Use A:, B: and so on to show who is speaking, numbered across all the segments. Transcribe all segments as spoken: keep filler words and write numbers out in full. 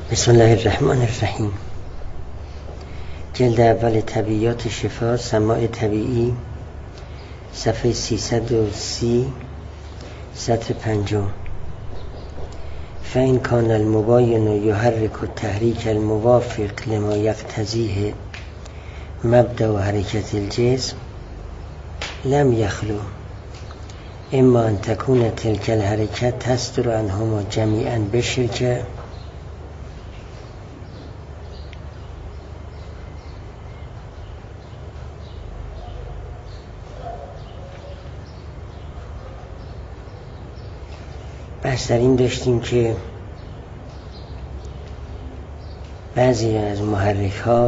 A: بسم الله الرحمن الرحیم. جلد اول طبیعیات شفا، سماع طبیعی، صفحه سیصد و سی، سطر پنجم. فإن كان المباين يحرك التحريك الموافق لما يقتضيه مبدأ حركة الجسم لم يخلو اما ان تكون تلك الحركة تصدر عنهما جميعا بالشركة بحث در این داشتیم که بعضی از محرک ها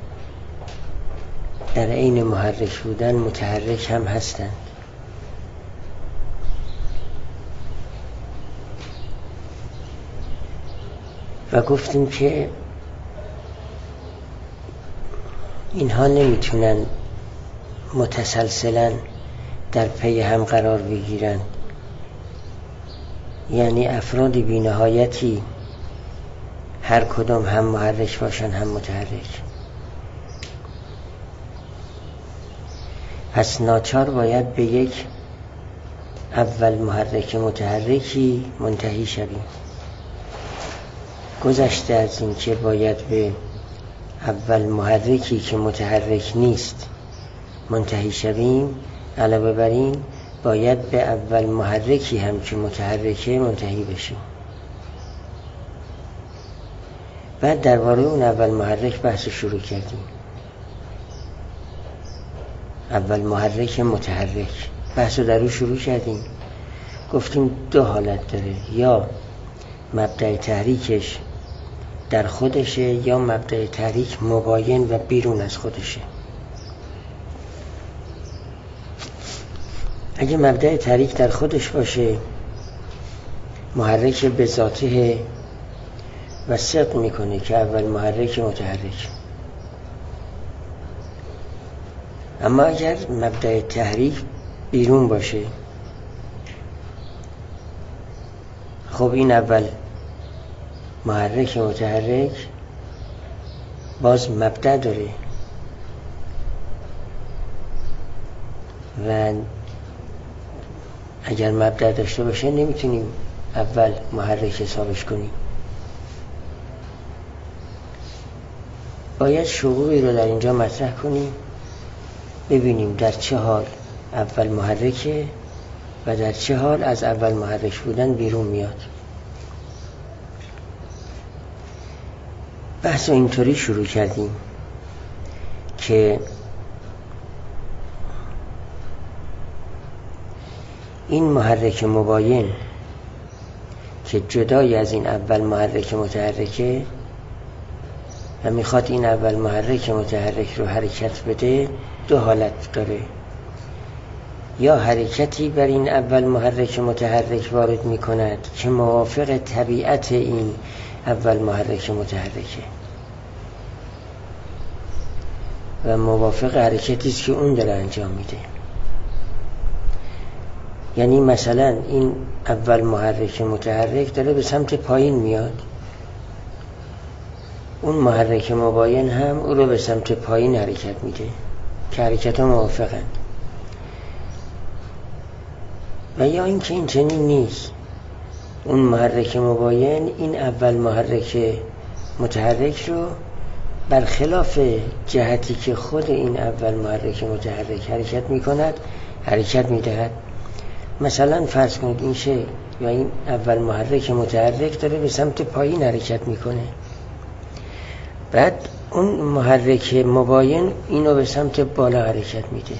A: در عین محرک بودن متحرک هم هستند و گفتیم که اینها نمیتونن متسلسلا در پی هم قرار بگیرند، یعنی افراد بی نهایتی هر کدام هم محرک باشن هم متحرک. پس ناچار باید به یک اول محرک متحرکی منتهی شویم. گذشته از این که باید به اول محرکی که متحرک نیست منتهی شویم، علاوه بر این باید به اول محرکی هم که متحرکه منتهی بشیم. بعد درباره اون اول محرک بحث شروع کردیم. اول محرک متحرک بحث رو در رو شروع کردیم. گفتیم دو حالت داره، یا مبدأ تحریکش در خودشه یا مبدأ تحریک مباین و بیرون از خودشه. اگه مبدأ تحریک در خودش باشه، محرک به ذاته و صدق میکنه که اول محرک متحرک. اما اگر مبدأ تحریک بیرون باشه، خب این اول محرک متحرک باز مبدأ داره و اگر مبدأ داشته باشه نمیتونیم اول محرک حسابش کنیم. باید شروعی رو در اینجا مطرح کنیم، ببینیم در چه حال اول محرکه و در چه حال از اول محرک بودن بیرون میاد. بحث رو اینطوری شروع کردیم که این محرک مباین که جدای از این اول محرک متحرکه و میخواد این اول محرک متحرک رو حرکت بده، دو حالت داره. یا حرکتی بر این اول محرک متحرک وارد میکند که موافق طبیعت این اول محرک متحرکه و موافق حرکتی است که اون داره انجام میده. یعنی مثلا این اول محرک متحرک داره به سمت پایین میاد، اون محرک مباین هم او رو به سمت پایین حرکت میده که حرکت ها موافقند. و یا این که این چنین نیست، اون محرک مباین این اول محرک متحرک رو برخلاف جهتی که خود این اول محرک متحرک حرکت میکند حرکت میدهد. مثلا فرض کنید این شی یا این اول محرک متحرک داره به سمت پایین حرکت میکنه، بعد اون محرک مباین اینو به سمت بالا حرکت میده.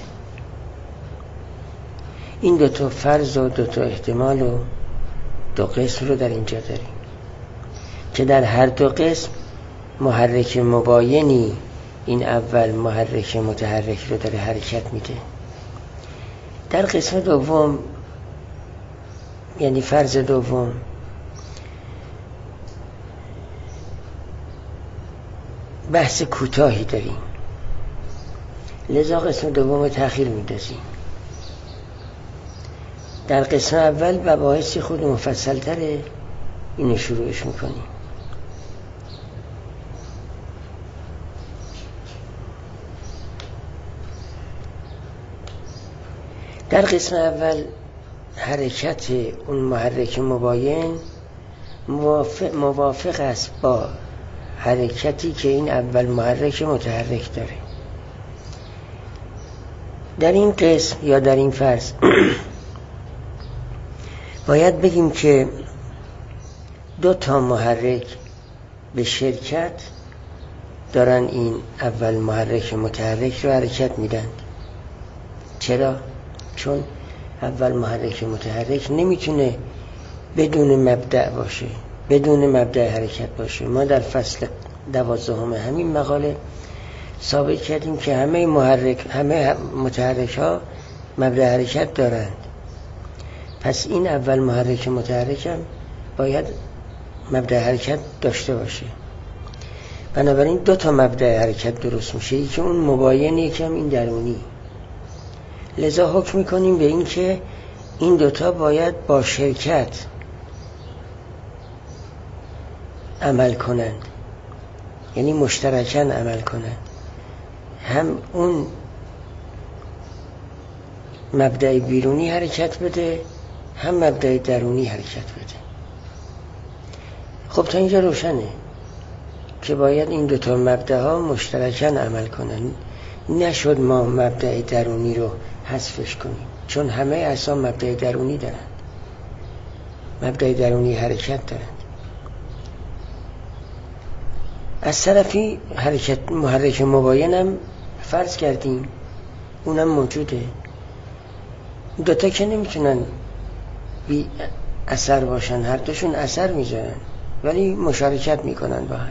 A: این دو تا فرض و دو تا احتمال و دو قسم رو در اینجا داریم که در هر دو قسم محرک مباینی این اول محرک متحرک رو داره حرکت میده. در قسم دوم، یعنی فرض دوم، بحث کوتاهی داریم، لذا قسم دوم تأخیر میندازیم. در قسم اول مباحثی خود مفصل تره، اینو شروعش میکنیم. در قسم اول حرکت اون محرک مباین موافق, موافق است با حرکتی که این اول محرک متحرک داره. در این قسم یا در این فرض باید بگیم که دو تا محرک به شرکت دارن این اول محرک متحرک رو حرکت میدن. چرا؟ چون اول محرک متحرک نمیتونه بدون مبدأ باشه، بدون مبدأ حرکت باشه. ما در فصل دوازدهم همین مقاله ثابت کردیم که همه محرک همه متحرک ها مبدأ حرکت دارند. پس این اول محرک متحرک هم باید مبدأ حرکت داشته باشه. بنابراین دو تا مبدأ حرکت درست میشه، یکی اون مباین، یکی هم این درونی. لذا حکم میکنیم به این که این دوتا باید با شرکت عمل کنند، یعنی مشترکاً عمل کنند. هم اون مبدأ بیرونی حرکت بده، هم مبدأ درونی حرکت بده. خب تا اینجا روشنه که باید این دوتا مبدأ مشترکاً عمل کنند. نشد ما مبدأ درونی رو حذفش کنیم، چون همه اصلا مبدأ درونی دارند، مبدأ درونی حرکت دارند. از طرفی حرکت محرک مباین هم فرض کردیم، اونم موجوده. دوتا که نمیتونن بی اثر باشن، هر دوشون اثر میذارن ولی مشارکت میکنن با هم.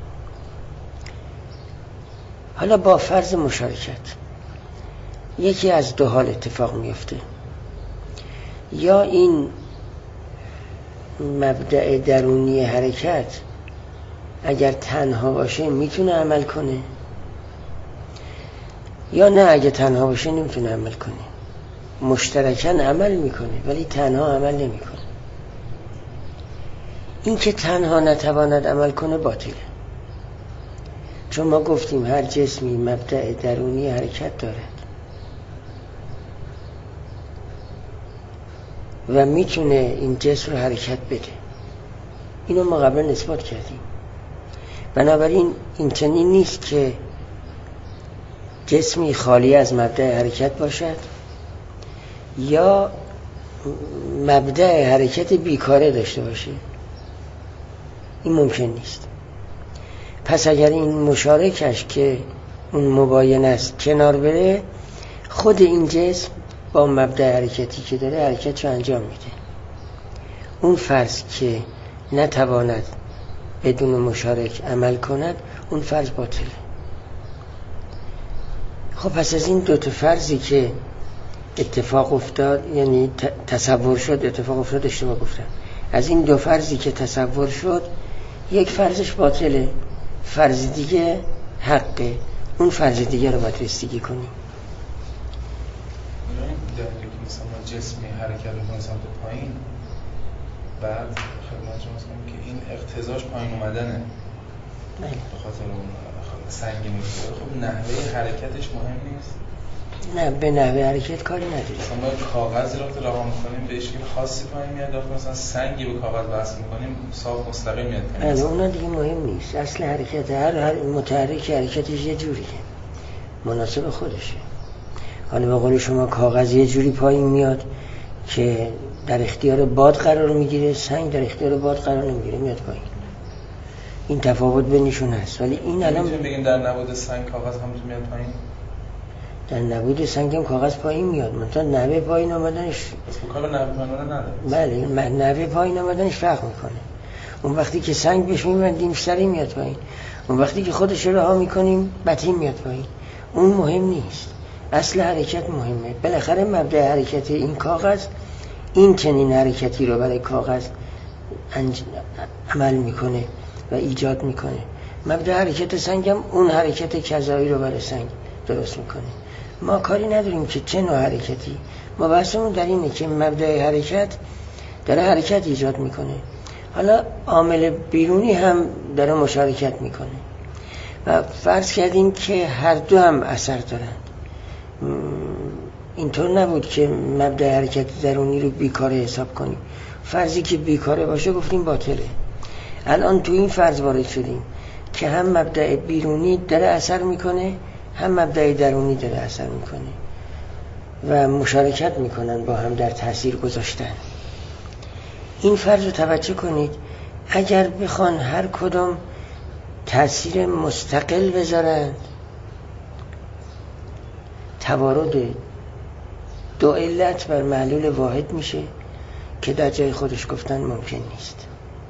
A: حالا با فرض مشارکت یکی از دو حال اتفاق میفته: یا این مبدأ درونی حرکت اگر تنها باشه میتونه عمل کنه، یا نه اگه تنها باشه نمیتونه عمل کنه. مشترکاً عمل میکنه ولی تنها عمل نمیکنه. این که تنها نتواند عمل کنه باطله، چون ما گفتیم هر جسمی مبدأ درونی حرکت دارد و میتونه این جسم رو حرکت بده. اینو ما قبل اثبات کردیم. بنابراین این چنین نیست که جسمی خالی از مبدأ حرکت باشد یا مبدأ حرکت بیکاره داشته باشه. این ممکن نیست. پس اگر این مشارکش که اون مباین است کنار بره، خود این جسم با مبدأ حرکتی که داره حرکت رو انجام میده. اون فرض که نتواند بدون مشارک عمل کند، اون فرض باطله. خب پس از این دو تا فرضی که اتفاق افتاد، یعنی تصور شد اتفاق افتاد، اشتباه گفتم، از این دو فرضی که تصور شد یک فرضش باطله، فرض دیگه حقه. اون فرض دیگه رو باید رسیدگی کنیم.
B: مثلا جسمی حرکت می‌کنه سمت پایین، بعد خدمت شما میگم که این اقتضاش پایین اومدنه به خاطر اون سنگی میشه. خب نحوه حرکتش مهم نیست؟
A: نه، به نحوه حرکت کاری نداره.
B: مثلا ما کاغذی رو که رها می‌کنیم به شکل خاصی پایین میاد، وقتی مثلا سنگی به کاغذ وصل می‌کنیم صاف مستقیم میاد پایین.
A: نه، اون دیگه مهم نیست. اصل حرکت هر هر متحرک حرکتش یه جوریه، مناسب خودشه. حالا به قول شما کاغذ یه جوری پایین میاد که در اختیار باد قرار میگیره، سنگ در اختیار باد قرار نمیگیره، میاد پایین. این تفاوت بینشون هست. ولی این الان
B: میتونیم بگیم در نبود سنگ کاغذ هم میاد پایین؟
A: در نبود سنگ هم کاغذ پایین میاد، مثلا نحوه پایین آمدنش
B: کار نحوه پایین آمدن نداره.
A: بله، نحوه پایین آمدنش فرق میکنه. اون وقتی که سنگ بهش میبندیم سری میاد پایین، اون وقتی که خودش رو رها میکنیم بطین میاد پایین. اون مهم نیست، اصل حرکت مهمه. بالاخره مبدأ حرکت این کاغذ این چنین حرکتی رو برای کاغذ انج... عمل میکنه و ایجاد میکنه. مبدأ حرکت سنگ هم اون حرکت کذایی رو برای سنگ درست میکنه. ما کاری نداریم که چه نوع حرکتی، ما بحثمون در اینه که مبدأ حرکت داره حرکت ایجاد میکنه، حالا عامل بیرونی هم داره مشارکت میکنه و فرض کردیم که هر دو هم اثر دارن. اینطور نبود که مبدأ حرکت درونی رو بیکاره حساب کنیم. فرضی که بیکاره باشه گفتیم باطله. الان تو این فرض وارد شدیم که هم مبدأ بیرونی داره اثر میکنه، هم مبدأ درونی داره اثر میکنه و مشارکت میکنن با هم در تاثیر گذاشتن. این فرض رو توجه کنید، اگر بخوان هر کدوم تاثیر مستقل بذارن، توارد دو علت بر معلول واحد میشه که در جای خودش گفتن ممکن نیست.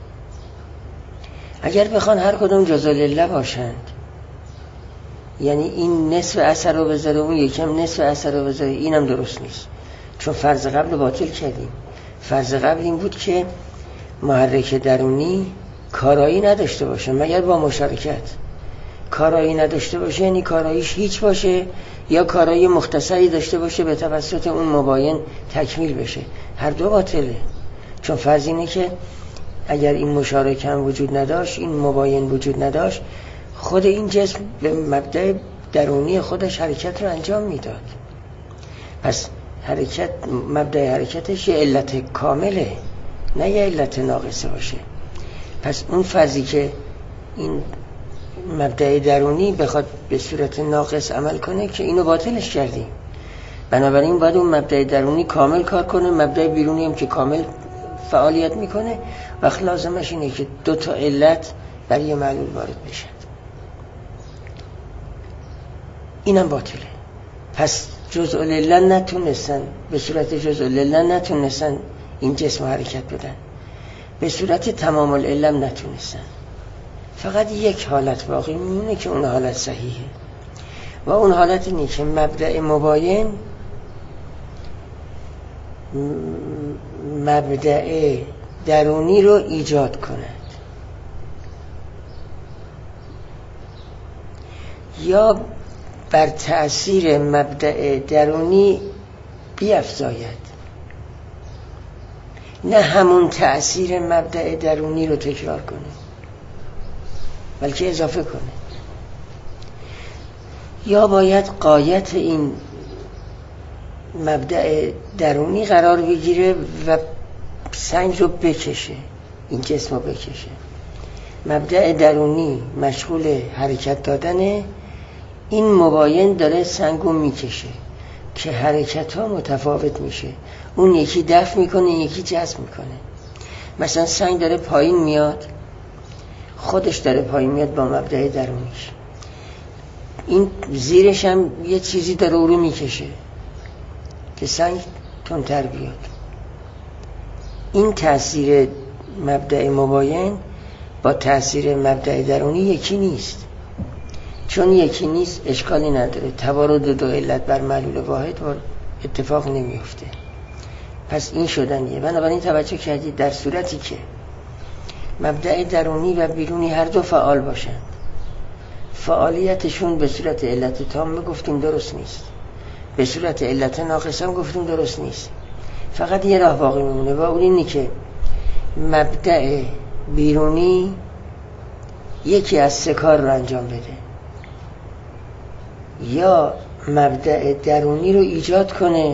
A: اگر بخوان هر کدوم جزء العله باشند، یعنی این نصف اثر رو بذاره اون یکم نصف اثر رو بذاره، اینم درست نیست، چون فرض قبل رو باطل کردیم. فرض قبل این بود که محرک درونی کارایی نداشته باشه مگر با مشارکت. کارایی نداشته باشه یعنی کاراییش هیچ باشه یا کارایی مختصری داشته باشه به توسط اون مباین تکمیل بشه. هر دو باطله، چون فرض اینه که اگر این مشارک هم وجود نداشت، این مباین وجود نداشت، خود این جسم به مبدأ درونی خودش حرکت رو انجام میداد. پس حرکت، مبدأ حرکتش یه علت کامله، نه یه علت ناقصه باشه. پس اون فرضی که این مبدأ درونی بخواد به صورت ناقص عمل کنه که اینو باطلش کردیم. بنابراین باید اون مبدأ درونی کامل کار کنه، مبدأ بیرونی هم که کامل فعالیت میکنه، وقت لازمش اینه که دو تا علت برای یه معلول وارد بشن. اینم باطله. پس جزء العله نتونستن، به صورت جزء العله نتونستن این جسم حرکت بدن، به صورت تمام العله نتونستن. فقط یک حالت باقی میمونه که اون حالت صحیحه و اون حالت اینه که مبدأ مباین مبدأ درونی رو ایجاد کند یا بر تأثیر مبدأ درونی بیفزاید، نه همون تأثیر مبدأ درونی رو تکرار کنه بلکه اضافه کنه. یا باید غایت این مبدأ درونی قرار بگیره و سنگ رو بکشه، این جسم رو بکشه. مبدأ درونی مشغول حرکت دادنه، این مباین داره سنگ رو میکشه که حرکت ها متفاوت میشه، اون یکی دفع میکنه یکی جذب میکنه. مثلا سنگ داره پایین میاد، خودش داره پایین میاد با مبدأ درونیش، این زیرش هم یه چیزی داره او رو میکشه که سنگ تندتر بیاد. این تأثیر مبدأ مباین با تأثیر مبدأ درونی یکی نیست. چون یکی نیست اشکالی نداره، توارد دو علت بر معلول واحد اتفاق نمیفته. پس این شدنیه. بنابراین توجه کردید در صورتی که مبدأ درونی و بیرونی هر دو فعال باشند، فعالیتشون به صورت علت تام گفتیم درست نیست، به صورت علت ناقص هم گفتیم درست نیست. فقط یه راه باقی میمونه و اون اینی که مبدأ بیرونی یکی از سه کار رو انجام بده، یا مبدأ درونی رو ایجاد کنه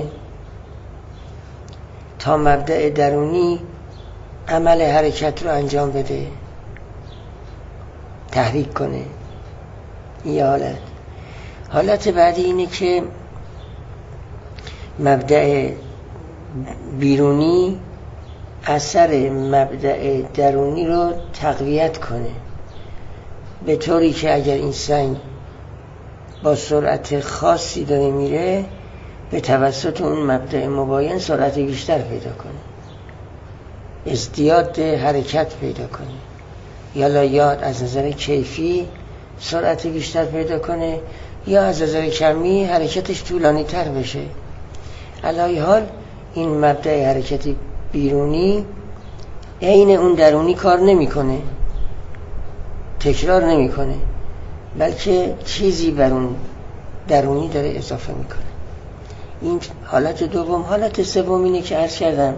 A: تا مبدأ درونی عمل حرکت رو انجام بده، تحریک کنه. این حالت. حالت بعدی اینه که مبدأ بیرونی اثر مبدأ درونی رو تقویت کنه، به طوری که اگر این سنگ با سرعت خاصی داره میره، به توسط اون مبدأ مباین سرعت بیشتر پیدا کنه، ازدیاد حرکت پیدا کنه، یا یاد از نظر کیفی سرعت بیشتر پیدا کنه، یا از نظر کمی حرکتش طولانی تر بشه. علی حال این مبدأ حرکت بیرونی عین اون درونی کار نمیکنه، تکرار نمیکنه، بلکه چیزی بر اون درونی داره اضافه میکنه. این حالت دوم. حالت سوم اینه که عرض کردم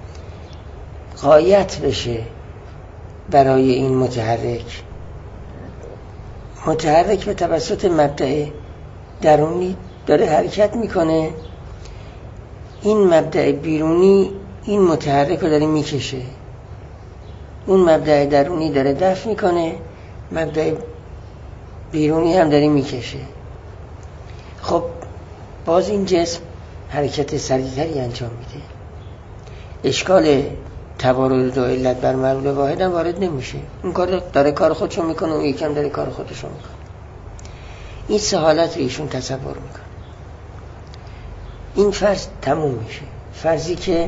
A: غایت بشه برای این متحرک. متحرک به توسط مبدأ درونی داره حرکت میکنه این مبدأ بیرونی این متحرک رو داره میکشه، اون مبدأ درونی داره دفع میکنه، مبدأ بیرونی هم داره میکشه. خب باز این جسم حرکت سریعتری انجام میده، اشکال توارد دو علت بر معلول واحد هم وارد نمیشه. اون کار داره کار خودشو میکنه، اون یکم داره کار خودشو میکنه. این سه حالت رو ایشون تصور میکنه. این فرض تموم میشه. فرضی که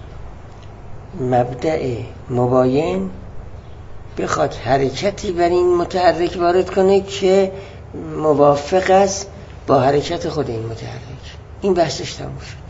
A: مبدأ مباین بخواد حرکتی بر این متحرک وارد کنه که موافق است با حرکت خود این متحرک. این بحثش تموم شد.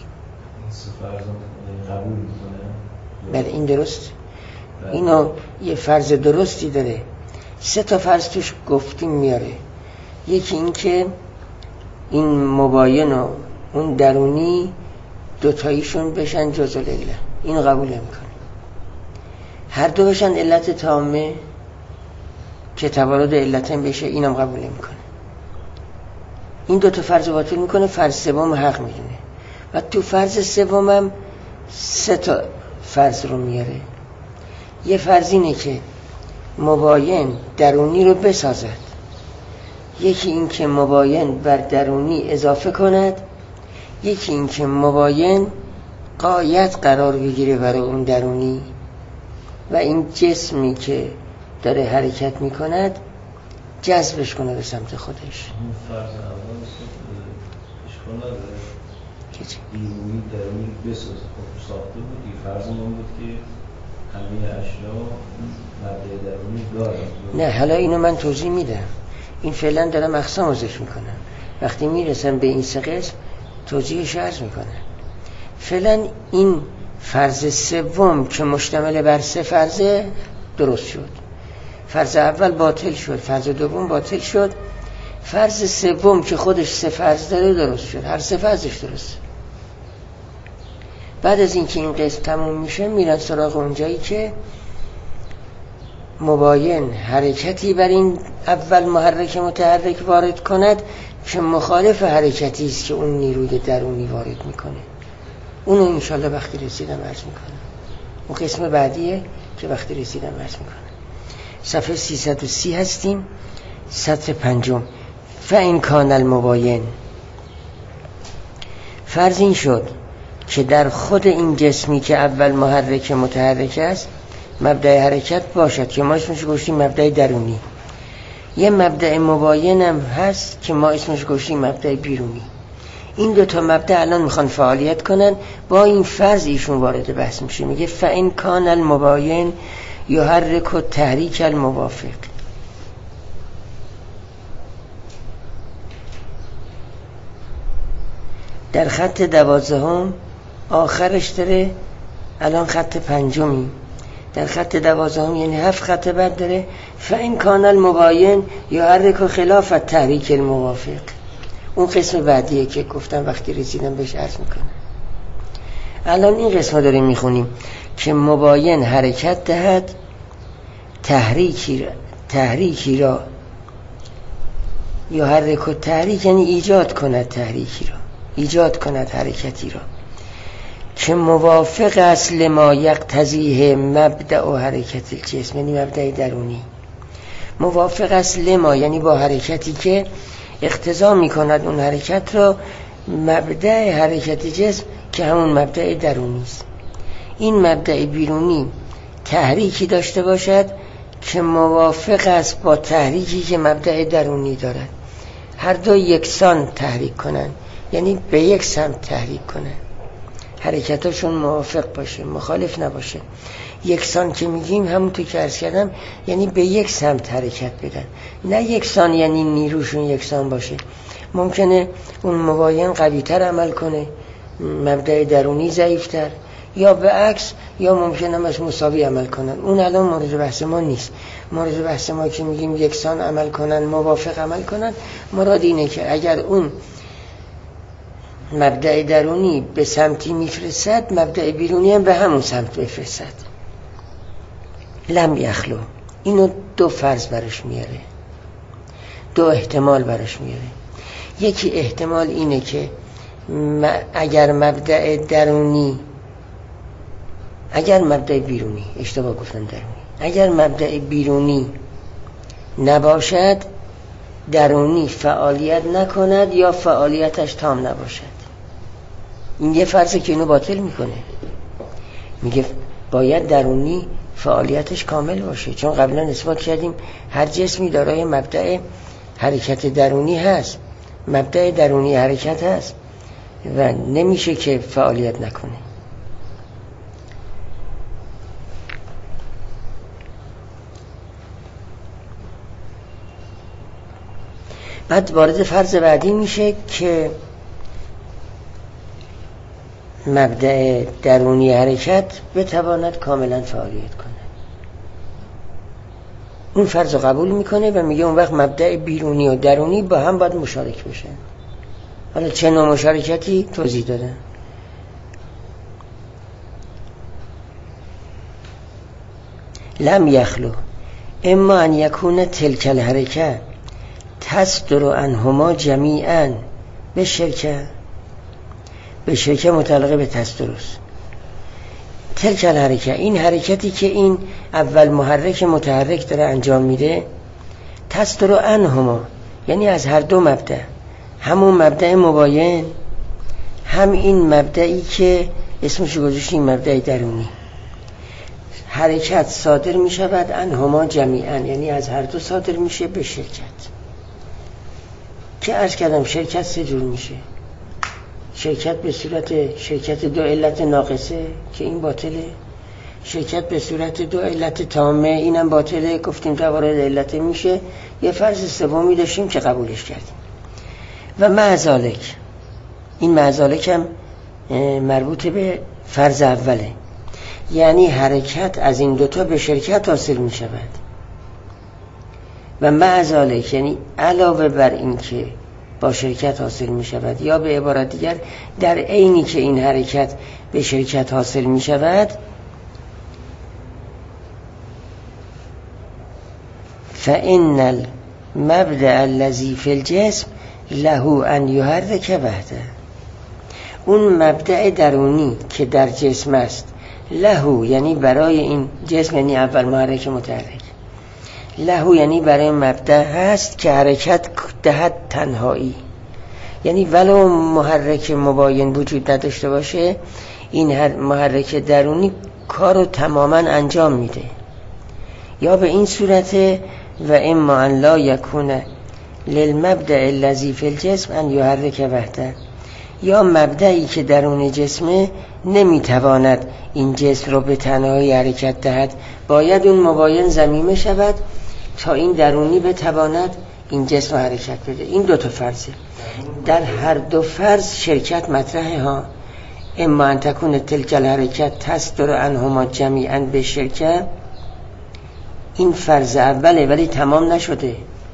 C: قبول میکنه؟
A: بله این درست. اینو یه فرض درستی داره. سه تا فرض توش گفتیم میاره. یکی این که این مباین و اون درونی دوتاییشون بشن جزء العله، اینو قبول نمیکنه. هر دو بشن علت تامه که توارد علتین بشه، اینم قبول نمیکنه. این دو تا فرض باطل میکنه، فرض سوم حق میدونه. و تو فرض سومم سه تا فرض رو میاره. یه فرض اینه که مباین درونی رو بسازد، یکی این که مباین بر درونی اضافه کند، یکی این که مباین غایت قرار بگیره برای اون درونی و این جسمی که داره حرکت میکند جذبش کنه به سمت خودش.
C: اون فرض اول اشکال نداره بیرونی درونی بسازه، خب ساخته بود. این فرض من بود که همه اشیا مبدأ درونی داره.
A: نه حالا اینو من توضیح میدم. این فعلا دارم اقسام ذکر میکنم، وقتی میرسم به این سه قسم توضیحش عرض میکنم. فعلا این فرض سوم که مشتمل بر سه فرضه درست شد. فرض اول باطل شد، فرض دوم باطل شد، فرض سوم که خودش سه فرض داره درست شد. هر سه فرضش درست. بعد از اینکه این قسم تموم میشه میرن سراغ اونجایی که مباین حرکتی بر این اول محرک متحرک وارد کند که مخالف حرکتی است که اون نیروی درونی وارد میکنه. اونو انشالله وقتی رسیدم عرض میکنم. اون قسم بعدیه که وقتی رسیدم عرض میکنم. صفحه سیصد و سی هستیم، سطر پنجم. فإن کان المباین، فرض این شد که در خود این جسمی که اول محرک متحرک است مبدأ حرکت باشد که ما اسمش گوشتیم مبدأ درونی. یه مبدأ مباین هم هست که ما اسمش گوشتیم مبدأ بیرونی. این دو تا مبدأ الان میخوان فعالیت کنن. با این فرض ایشون وارد بحث میشه. میگه فإن کان المباین یحرک التحریک الموافق. در خط دوازدهم آخرش داره، الان خط پنجمی، در خط دوازدهم یعنی هفت خط بعد داره فإن کان المباین یحرک خلاف التحریک الموافق. اون قسم بعدیه که گفتم وقتی رسیدم بهش عرض میکنم. الان این قسم رو داریم میخونیم که مباین حرکت دهد تحریکی را تحریکی را یحرک التحریک یعنی ایجاد کند تحریکی را، ایجاد کند حرکتی را که موافق است لما یقتضیه مبدأ حرکت الجسم، یعنی مبدأ درونی. موافق است لما یعنی با حرکتی که اقتضا میکند اون حرکت را مبدأ حرکت جسم که همون مبدأ درونی است. این مبدأ بیرونی تحریکی داشته باشد که موافق است با تحریکی که مبدأ درونی دارد. هر دو یکسان تحریک کنند، یعنی به یک سمت تحریک کنند، حرکتاشون موافق باشه، مخالف نباشه. یکسان که میگیم همونطور که عرض کردم یعنی به یک سمت حرکت بدن، نه یکسان یعنی نیروشون یکسان باشه. ممکنه اون مباین قوی تر عمل کنه، مبدأ درونی ضعیفتر، یا به عکس، یا ممکنه همش مساوی عمل کنن. اون الان مورد بحث ما نیست. مورد بحث ما که میگیم یکسان عمل کنن، موافق عمل کنن، مراد اینه که اگر اون مبدأ درونی به سمتی میفرستد، مبدأ بیرونی هم به همون سمت میفرستد. لم یخلو. اینو دو فرض برش میاره، دو احتمال برش میاره. یکی احتمال اینه که اگر مبدأ درونی اگر مبدأ بیرونی اشتباه گفتم درونی اگر مبدأ بیرونی نباشد درونی فعالیت نکند یا فعالیتش تام نباشد. این یه فرضه که اینو باطل میکنه، میگه باید درونی فعالیتش کامل باشه، چون قبلا اثبات کردیم هر جسمی دارای مبدأ حرکت درونی هست، مبدأ درونی حرکت هست و نمیشه که فعالیت نکنه. بعد وارد فرض بعدی میشه که مبدأ درونی حرکت بتواند کاملا فعالیت کنه. اون فرض رو قبول میکنه و میگه اون وقت مبدأ بیرونی و درونی با هم باید مشارک بشن. حالا چه نوع مشارکتی توضیح دادن. لم یخلو اما ان یکون تلک الحرکت تصدر عنهما جمیعا به شرکه به شرکه متعلقه به تصدرست. تلک الحرکت، این حرکتی که این اول محرک متحرک داره انجام میده، تصدر عنهما یعنی از هر دو مبدأ، همون مبدأ مباین هم این مبدأی که اسمشو گذاشتیم مبدأ درونی، حرکت صادر میشود عنهما جمیعا یعنی از هر دو صادر میشه به شرکت. که عرض کردم شرکت سه جور میشه، شرکت به صورت شرکت دو علت ناقصه که این باطله، شرکت به صورت دو علت تامه اینم باطله، گفتیم تا وارد علت میشه. یه فرض سومی داشتیم که قبولش کردیم و معذالک، این معذالک هم مربوط به فرض اوله، یعنی حرکت از این دوتا به شرکت حاصل میشود و معذالک یعنی علاوه بر این که با شرکت حاصل می شود یا به عبارت دیگر در عینی که این حرکت به شرکت حاصل می شود فإن المبدأ الذي في الجسم له ان يحرك وحده، اون مبدأ درونی که در جسم است، له یعنی برای این جسم یعنی اول محرک متحرک، له یعنی برای مبدأ هست که حرکت دهد تنهایی، یعنی ولو محرک مباین وجود نداشته باشه این هر محرک درونی کارو تماما انجام میده. یا به این صورت و اما ان لا یکون للمبدأ الذی فی الجسم ان یحرک وحده، یا مبدئی که درون جسمه نمیتواند این جسم رو به تنهایی حرکت دهد، باید اون مباین ضمیمه شود تا این درونی بتواند این جسم رو حرکت بده. این دو تا فرضه، در هر دو فرض شرکت مطرحه ها. اما ان تکون تلک الحرکت تصدر عنهما جمیعا به شرکت، این فرض اوله ولی تمام نشده،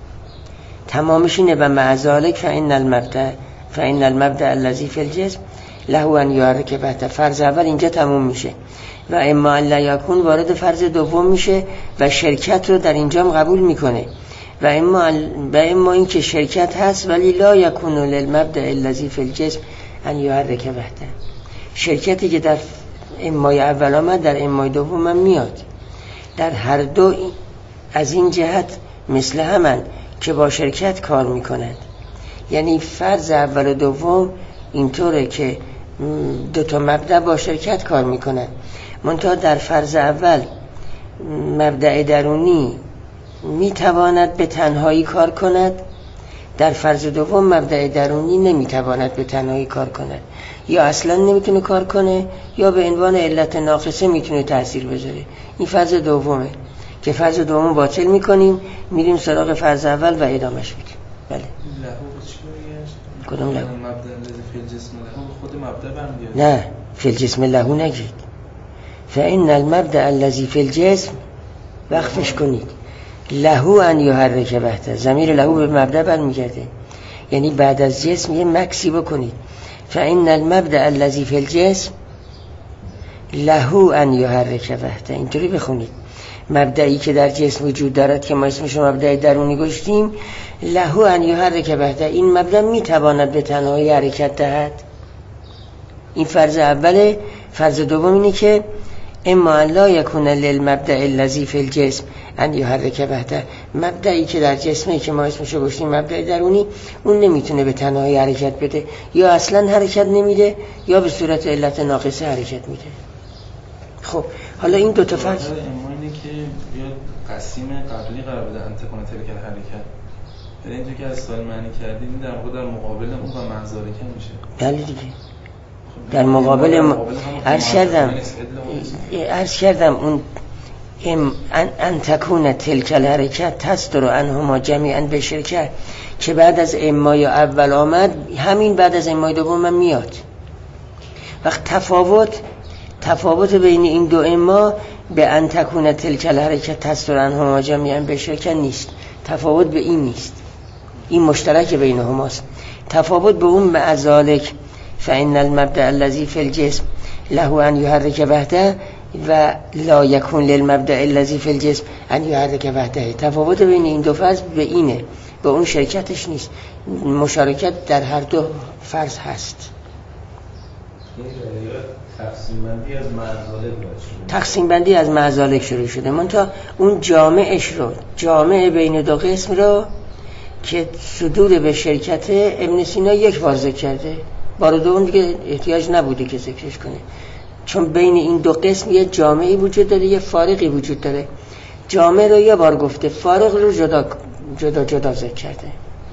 A: تمامش اینه و معذالک فإن المبدأ فإن المبدأ الذی فی الجسم له ان یحرک وحده، فرض اول اینجا تموم میشه و اما ان لا یکون وارد فرض دوم میشه و شرکت رو در اینجا قبول میکنه و اما و اما این که شرکت هست ولی لا یکون للمبدأ الذی فی الجسم ان یحرک وحده، شرکتی که در امای اول آمد در امای دوم هم میاد. در هر دو از این جهت مثل همان که با شرکت کار میکنند، یعنی فرض اول و دوم اینطوره که دو تا مبدأ با شرکت کار میکنند، منتها در فرض اول مبدأ درونی میتواند به تنهایی کار کند، در فرض دوم مبدأ درونی نمیتواند به تنهایی کار کند، یا اصلا نمیتونه کار کنه یا به عنوان علت ناقصه میتونه تأثیر بذاره. این فرض دومه که فرض دوم باطل میکنیم، میریم سراغ فرض اول و ادامهش میدیم. بله کدوم لهو؟
B: خود مبدأ برمیگرده.
A: نه فی الجسم لهو نگید، فإن المبدأ الذی فی الجسم وقفش کنید، لهو ان یحرک وحده، ضمیر لهو به مبدأ برمیگرده، یعنی بعد از جسم یه مکسی بکنید، فإن المبدأ الذی فی الجسم له ان یحرک وحده، اینطوری بخونید. مبدئی که در جسم وجود دارد که ما اسمش مبدأ درونی گذاشتیم، له ان یحرک وحده، این مبدأ میتواند به تنهایی حرکت دهد. این فرض اوله. فرض دوم اینه که اما ان لا یکون للمبدأ الذی فی الجسم ان یحرک وحده، مبدئی که در جسمه که ما اسمشو گفتیم مبدأ درونی، اون نمیتونه به تنهایی حرکت بده، یا اصلا حرکت نمیده یا به صورت علت ناقصه حرکت میده. خب حالا این دو تا فرض
B: اما اینه که یا قسیم قبلی قرار بده ان تکون تلک الحرکت، یعنی اینجا که از سوال معنی کردیم در واقع در مقابل اون و منظارکه میشه.
A: بله دیگه، در مقابل م... عرض کردم عرض کردم اون ام ان, ان تکون تلک الحرکت تصدر عنهما جمیعا به شرکت که بعد از امای اول آمد، همین بعد از امای دوم میاد. وقت تفاوت تفاوت بین این دو اما به ان تکون تلک الحرکت تصدر عنهما جمیعا به شرکت نیست، تفاوت به این نیست، این مشترک بینهماست. تفاوت به اون معذالک فإن المبدأ الذي في الجسم له أن يحرك وحده و لا يكون للمبدأ الذي في الجسم أن يحرك وحده. تفاوت بین این دو فرض به اینه، به اون شرکتش نیست. مشارکت در هر دو فرض هست.
C: تقسیم بندی از معذالک
A: تقسیم بندی از معذالک شروع شده، منتها اون جامعش رو، جامع بین دو قسم رو که صدور به شرکت ابن سینا یک بار ذکر کرده، بار دوم دیگه احتیاج نبوده که ذکرش کنه، چون بین این دو قسم یه جامعی وجود داره، یه فارقی وجود داره. جامع رو یه بار گفته، فارق رو جدا جدا جدا ذکر کرده.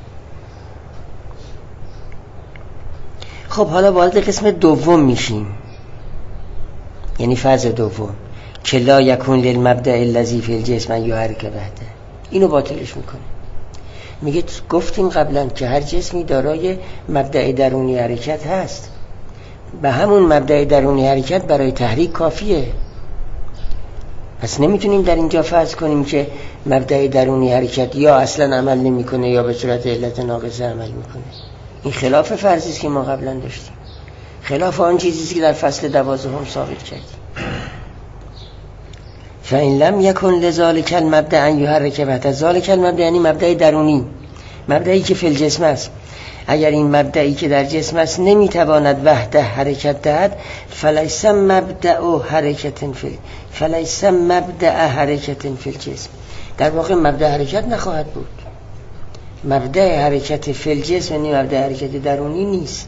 A: خب حالا وارد قسم دوم میشیم، یعنی فرض دوم که لا یکون للمبدأ الذی فی الجسم ان یحرک وحده، اینو باطلش میکنه. میگه گفتیم قبلا که هر جسمی دارای مبدأ درونی حرکت هست، به همون مبدأ درونی حرکت برای تحریک کافیه. پس نمیتونیم در اینجا فرض کنیم که مبدأ درونی حرکت یا اصلا عمل نمیکنه یا به صورت علت ناقصه عمل میکنه. این خلاف فرضی است که ما قبلا داشتیم، خلاف آن چیزی است که در فصل دوازدهم ثابت کردیم. فإن لم يكن لذلك المبدأ ان يحرك وحده، ذلك المبدأ یعنی مبدأ درونی، مبدئی که فی الجسم است. اگر این مبدئی که در جسم است نمیتواند وحده حرکت دهد، فلیس مبدأ حرکت فی فلیس مبدأ حرکت فی الجسم، در واقع مبدأ حرکت نخواهد بود. مبدأ حرکت فی الجسم یعنی مبدأ حرکت درونی نیست،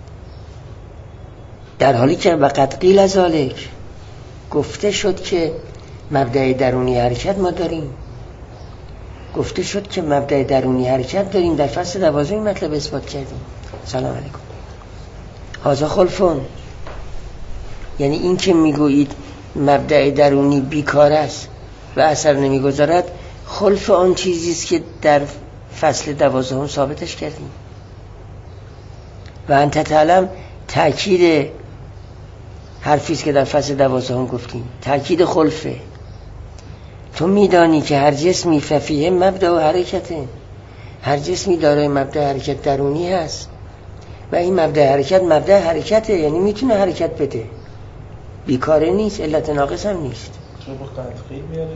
A: در حالی که وقد قیل ذلک، گفته شد که مبدأ درونی حرکت ما داریم، گفته شد که مبدأ درونی حرکت داریم، در فصل دوازده این مطلب اثبات کردیم. سلام علیکم. هذا خلفون، یعنی این که میگویید مبدأ درونی بیکار است و اثر نمیگذارد، خلف آن چیزی است که در فصل دوازده ثابتش کردیم. و انت تعلم تأکید حرفی است که در فصل دوازده گفتیم، تأکید خلفه. تو میدانی که هر جسمی ففیه مبدأ و حرکته، هر جسمی دارای مبدأ حرکت درونی هست و این مبدأ حرکت مبدأ حرکته، یعنی میتونه حرکت بده، بیکاره نیست، علت ناقص هم نیست.
B: چه با قطقیل میاره؟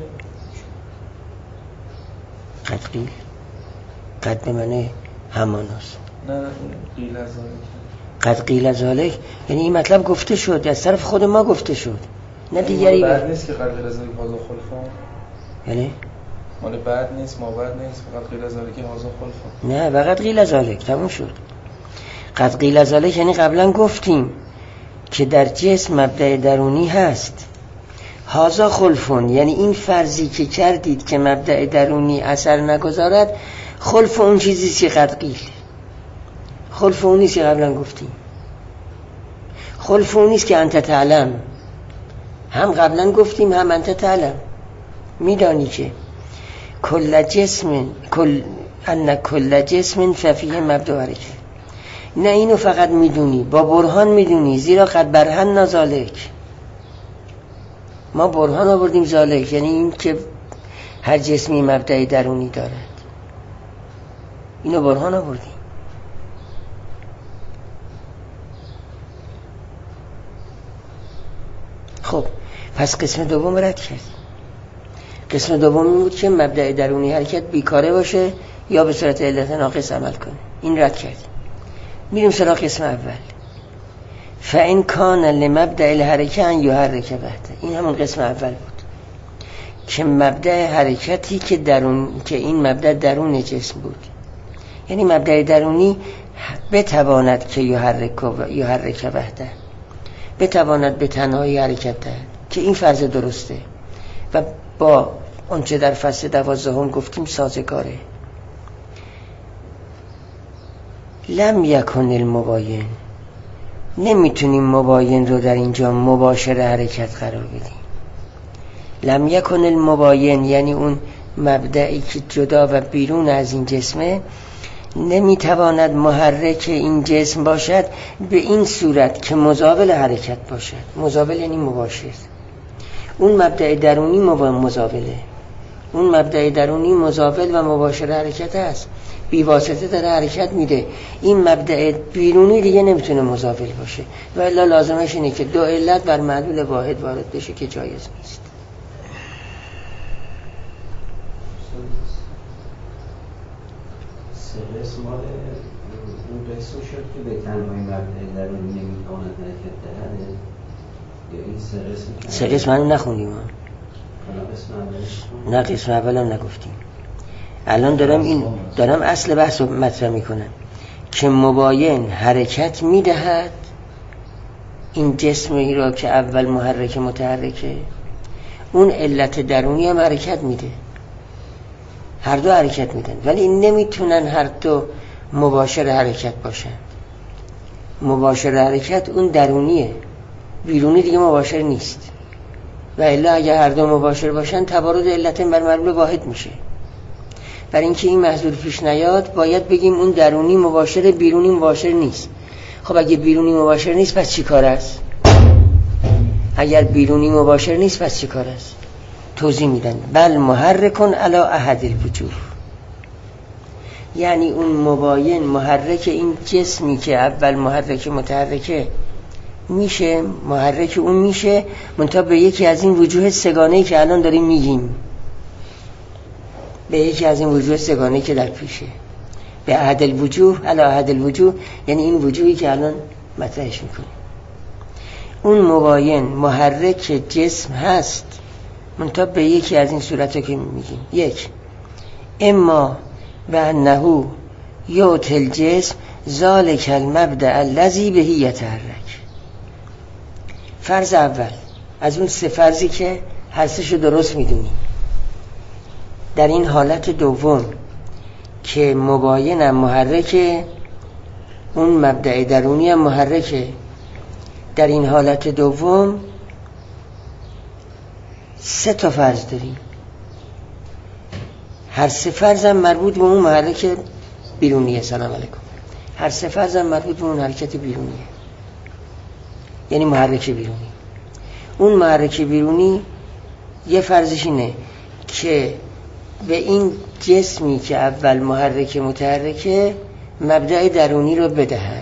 A: قطقیل قد به معنی هماناست.
B: نه نه قیل از ذالک،
A: قد قیل از ذالک یعنی این مطلب گفته شد، از طرف خود ما گفته شد، نه دیگری.
B: بعد نیست که قد قیل از ذالک هازا خلفان،
A: یعنی
B: مال بعد نیست، ما بعد نیست، فقط قیل از ذالک هازا خلفان.
A: نه فقط قیل از ذالک تموم شد. قد قیل از ذالک یعنی قبلا گفتیم که در جسم مبدأ درونی هست. هازا خلفون یعنی این فرضی که کردید که مبدأ درونی اثر نگذارد، خلف اون چیزی که قد قیل، خلف اون نیست که قبلا گفتیم، خلف اون نیست که انت تعلم، هم قبلا گفتیم هم انت تعلم. میدانی که کل جسم کل ان کل جسم ففیه مبدأ حرکت، نه اینو فقط میدونی، با برهان میدونی، زیرا قد برهن ذالک، ما برهان آوردیم ذالک، یعنی این که هر جسمی مبدأ درونی دارد، اینو برهان آوردیم. خب پس قسم دوم رد کردیم. قسم دوم این بود که مبدأ درونی حرکت بیکاره باشه یا به صورت علت ناقص عمل کنه، این رد کردیم. میریم سراغ قسم اول. فإن کان لمبدأ الحرکه ان یحرک وحده. این همون قسم اول بود که مبدأ حرکتی که درون که این مبدأ درون جسم بود، یعنی مبدأ درونی بتواند که یحرک و یحرک وحده، بتواند به تنهایی حرکت دهد، که این فرض درسته و با آنچه در فصل دوازدهم گفتیم سازگاره. لم یکن المباین، نمیتونیم مباین رو در اینجا مباشر حرکت قرار بدیم. لم یکن المباین یعنی اون مبدعی که جدا و بیرون از این جسمه نمیتواند محرک این جسم باشد به این صورت که مزاول حرکت باشد. مزاول یعنی مباشر. اون مبدع درونی مزاوله، اون مبدع درونی مزاول و مباشر حرکت است، بی واسطه داره حرکت میده. این مبدع بیرونی دیگه نمیتونه مزاول باشه و الا لازمش اینه که دو علت بر معلول واحد وارد بشه که جایز نیست.
C: سه قسم مال اون قسم شد که به تنهایی مبدع درونی نمیتواند حرکت دهد، یا این سه قسم
A: سه قسم هنو نخوندیم ها؟ نه قسم اول هم نگفتیم. الان دارم این دارم اصل بحث رو مطرح میکنم که مباین حرکت میدهد این جسمی را که اول محرک متحرکه، اون علت درونی هم حرکت میده، هر دو حرکت میدن، ولی این نمیتونن هر دو مباشر حرکت باشن. مباشر حرکت اون درونیه، بیرونی دیگه مباشر نیست. و الا اگر هر دو مباشر باشن تبارد علتین بر معلول واحد میشه. برای اینکه این محذور پیش نیاد باید بگیم اون درونی مباشر، بیرونی مباشر نیست. خب اگه بیرونی مباشر نیست پس چی کار است؟ اگر بیرونی مباشر نیست پس چی کار است؟ توضیح میدن بل محرکن علی احد الوجوه، یعنی اون مباین محرک این جسمی که اول محرک متحرکه میشه، محرک اون میشه منتها به یکی از این وجوه سگانه‌ای که الان داریم میگیم، به یکی از این وجوه سگانه‌ای که در پیشه، به احد الوجوه علی احد الوجوه، یعنی این وجوهی که الان مطرحش میکنیم. اون مباین محرک جسم هست منتها به یکی از این صورتها که میگیم. یک، اما و انه یؤتی الجسم ذلک المبدأ الذی به یتحرک. فرض اول از اون سه فرضی که هر سه‌شو درست میدونیم. در این حالت دوم که مباین هم محرکه، اون مبدأ درونی هم محرکه، در این حالت دوم سه تا فرض داریم. هر سه فرض هم مربوط به اون محرک بیرونیه. سلام علیکم. هر سه فرض هم مربوط به اون حرکت بیرونیه، یعنی محرک بیرونی. اون محرک بیرونی یه فرضش اینه که به این جسمی که اول محرک متحرکه مبدأ درونی رو بدهد.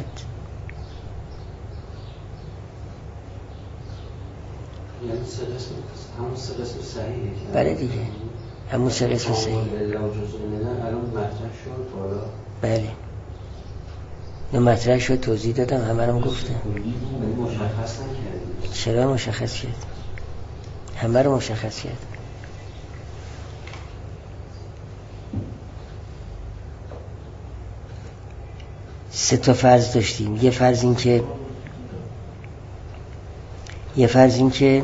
C: یعنی سه قسم همون سه قسم صحیحه.
A: بله دیگه همون سه قسم صحیحه.
C: الان مطرح شد بالا.
A: بله نه مطرح شد، توضیح دادم، همه رو گفتم.
C: مشخص نکردیم.
A: چرا مشخص شد؟ همه رو مشخص کرد. سه تا فرض داشتیم. یه فرض این که یه فرض این که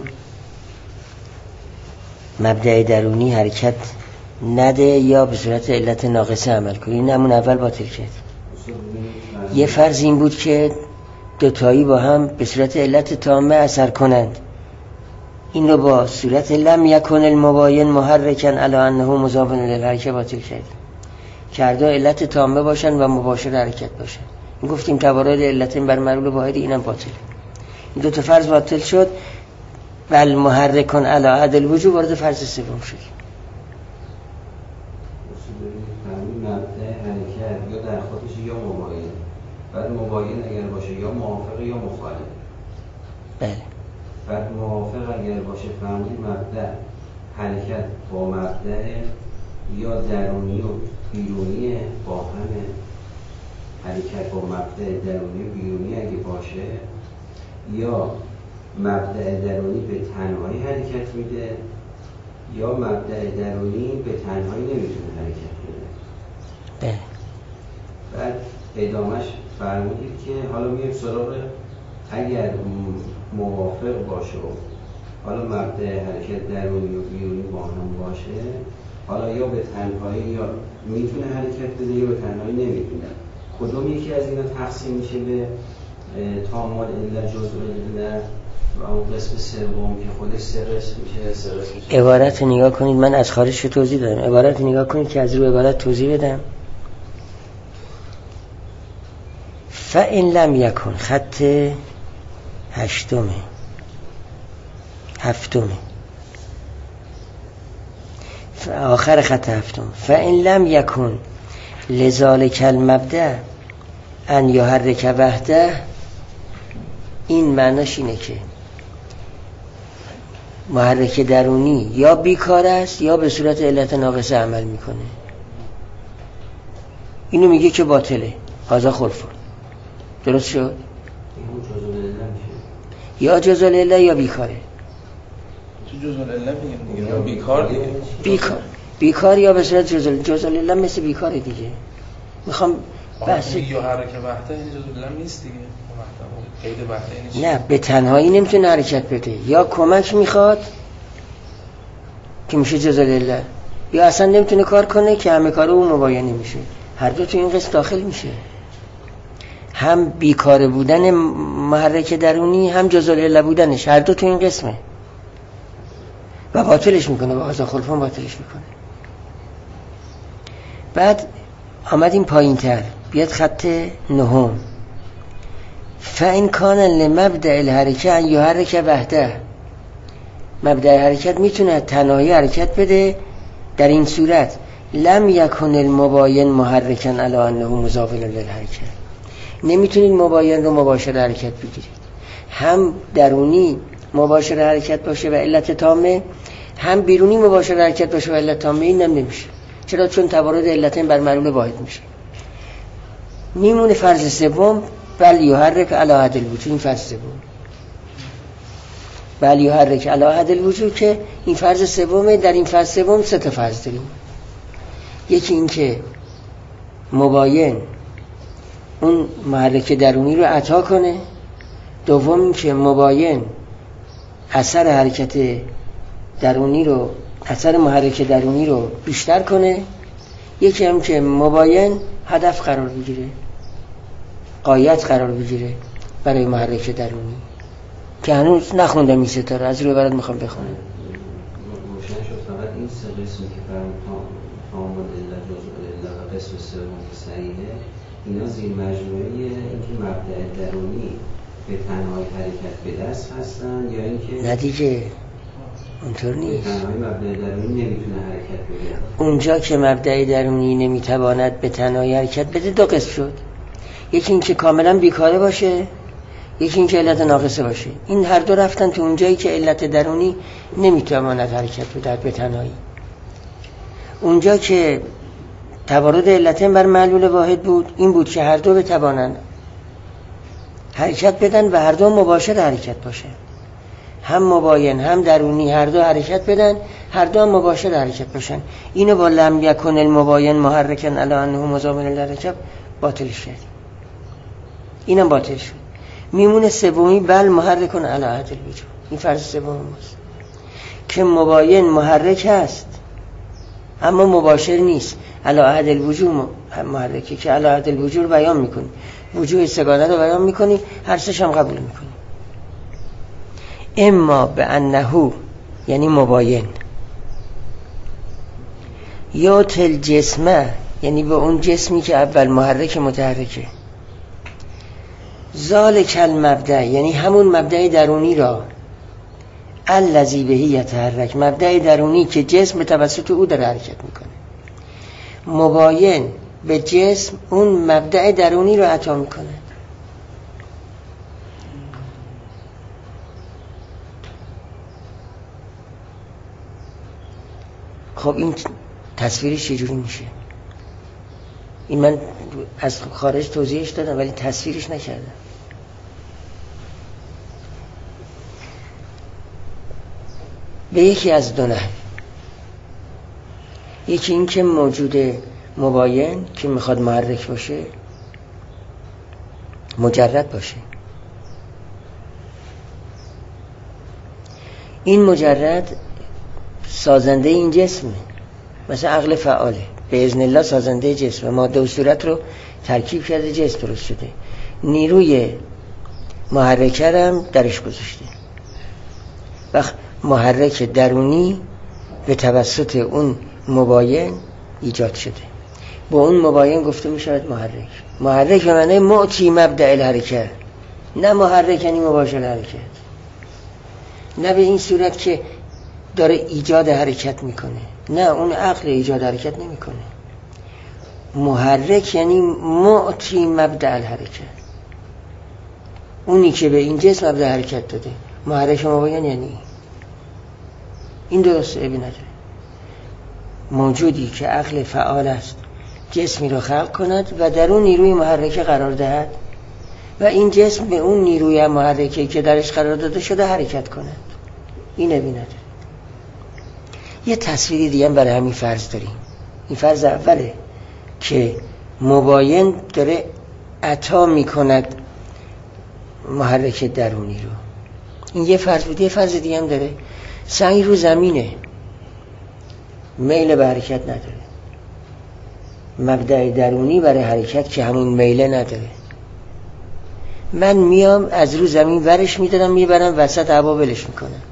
A: مبدأ درونی حرکت نده یا به صورت علت ناقصه عمل کنه. این همون اول باطل کرد. یه فرض این بود که دوتایی با هم به صورت علت تامه اثر کنند. این رو با صورت لم یکن المباین محرکن علی انه مضاف للحرکه باطل کردیم که هر دو علت تامه باشن و مباشر حرکت باشن. این گفتیم توارد علتین بر معلول واحد، اینم باطل. این دو تا فرض باطل شد. بل محرکن علی احد الوجوه وارد فرض سوم شد.
C: مبدأ حرکت یا در خودش یا مباین، بعد مباین اگر باشه یا موافق یا مخالف.
A: بله.
C: بعد موافق اگر باشه فهمید مبدأ حرکت با مبدأ یا درونی و بیرونی با همه، حرکت با مبدأ درونی و بیرونی اگه باشه
D: یا مبدأ درونی به تنهایی حرکت میده یا مبدأ درونی به تنهایی نمیتونه حرکت بده.
A: بله.
D: بعد ادامهش فرمودید که حالا میگیم سراغ اگر موافق باشه و حالا مبدأ حرکت درونی و بیرونی با هم باشه، حالا یا به تنهایی یا میتونه حرکت بده یا به تنهایی نمیتونه. کدوم یکی از اینا تقسیم میشه به تامال الا جزء الا و اون قسم سوم که خودش سه قسم میشه سه قسم میشه؟
A: عبارت نگاه کنید، من از خارج رو توضیح دادم. عبارت نگاه کنید که از روی عبارت توضیح بدم. فإن لم یکن، خط هشتمه هفتمه آخر خط هفتم. فإن لم یکن لذالک المبدأ ان یحرک وحده، این معناش اینه که محرک درونی یا بیکار است یا به صورت علت ناقصه عمل میکنه. اینو میگه که باطله، هذا خلفه. درست شد؟ یا جزء العله یا بیکاره.
B: تو جزء العله میگیم دیگه، یا بیکار دیگه.
A: بیکار بیکار یا به صورت جزء جزء العله مثل بیکاره دیگه. میخوام بحث
B: یا حرکت وحده این جزء العله نیست دیگه. قید وحده نیست.
A: نه، به تنهایی نمیتونه حرکت بده، یا کمک میخواد که میشه جزء العله، یا اصلا نمیتونه کار کنه که همه کار اون مباینه میشه. هر دو تو این قسم داخل میشه. هم بیکار بودن محرک درونی هم جزء العله بودنش، هر دو تو این قسمه و باطلش میکنه، با هذا خلفان باطلش میکنه. بعد آمدیم پایین تر، بیاد خط نهم. فإن کان لمبدأ الحرکه ان یحرک وحده، مبدأ حرکت میتونه تنهایی حرکت بده. در این صورت لم یکن المباین محرکا علی انه مضاف للحرکه، نمیتونید مباین رو مباشر حرکت بگیرید. هم درونی مباشر حرکت باشه و علت تامه، هم بیرونی مباشر حرکت باشه و علت تامه. این هم نمیشه. چرا؟ چون توارد علتین بر معلول واحد میشه. میمونه فرض سوم، بل یحرک علی حد الوجود. این فرض سوم، بل یحرک علی حد الوجود، که این فرض سومه. در این فرض سوم سه تا فرض داریم. یکی این که مباین اون محرک درونی رو عطا کنه. دوم این که مباین اثر حرکت درونی رو، اثر محرک درونی رو بیشتر کنه. یکی هم که مباین هدف قرار بگیره، غایت قرار بگیره برای محرک درونی، که هنوز نخوندم این ستاره، از روی برات میخوام بخونم.
D: روشن شد. فقط این سه قسمی که فرمودم، تمام دل جزء دل و قسم سوم که صحیحه، اینا زیر مجموعه اینکه مبدأ درونی به تنهایی حرکت به دست هستن یا اینکه
A: نه دیگه اونطور نیست.
D: تنهایی مبدأ درونی نمیتونه حرکت بده.
A: اونجا که مبدأ درونی نمیتواند به تنهایی حرکت بده دو قسم شد. یکی این که کاملا بیکاره باشه، یکی این که علت ناقصه باشه. این هر دو رفتن تو اونجایی که علت درونی نمیتواند حرکت بده به تنهایی. اونجا که توارد علتین بر معلول واحد بود، این بود که هر دو بتوانند حرکت بدن و هر دو مباشر حرکت باشه. هم مباین هم درونی هر دو حرکت بدن، هر دو هم مباشر حرکت باشن. اینو با لم یکن المباین محرکا علی انه مضاف للحرکه باطلش کرد. اینم باطل شد. میمونه سومی، بل محرکن علی حد الوجود. این فرض سوم است که مباین محرک است اما مباشر نیست. علی حد الوجود محرکه که علی حد الوجود بیان میکنی، وجوه سگانه رو بیان میکنی، هر سش هم قبول میکنی. اما به انه، یعنی مباین، یا تل جسمه، یعنی به اون جسمی که اول محرک متحرکه، ذالک المبدأ، یعنی همون مبدأ درونی را، الذی بهی یتحرک، مبدأ درونی که جسم به توسط او داره حرکت میکنه. مباین به جسم اون مبدأ درونی رو عطا میکنه. خب این تصویرش چجوری میشه؟ این من از خارج توضیحش دادم ولی تصویرش نکردم. به یکی از دو نحو. یکی این که موجود مباین که میخواد محرک باشه مجرد باشه، این مجرد سازنده این جسمه، مثلا عقل فعاله به اذن الله سازنده جسم، ماده و صورت رو ترکیب کرده جسم درست شده، نیروی محرکه هم درش گذاشته. وقت محرک درونی به توسط اون مباین ایجاد شده، با اون مباین گفته می شود محرک. محرک به معنی معطی مبدأ الحرکت، نه محرک یعنی مباشر حرکت، نه به این صورت که داره ایجاد حرکت میکنه، نه اون عقل ایجاد حرکت نمیکنه. محرک یعنی معطی مبدأ الحرکت، اونی که به این جسم مبدأ حرکت داده. محرک مباین یعنی این درسته ابی نداره. موجودی که عقل فعال است جسمی را خلق کند و در اون نیروی محرکه قرار دهد و این جسم به اون نیروی محرکه که درش قرار داده شده حرکت کند. این ابی نداره. یه تصویری دیگه هم برای همین فرض داریم. این فرض اوله که مباین داره عطا میکند محرک درونی رو. این یه فرض بود. یه فرض دیگه هم داره، سنگ رو زمینه، میل به حرکت نداره، مبدأ درونی برای حرکت که همون میله نداره. من میام از رو زمین ورش میدارم میبرم وسط هوا ولش میکنم،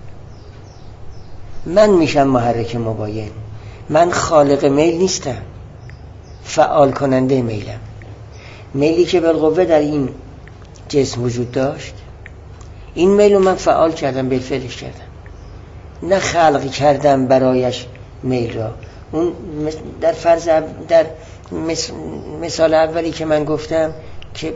A: من میشم محرک مباین. من خالق میل نیستم، فعال کننده میلم. میلی که بالقوه در این جسم وجود داشت، این میل رو من فعال کردم، بالفعلش کردم، نه خلق کردم برایش میل را. اون در فرض در مثال اولی که من گفتم که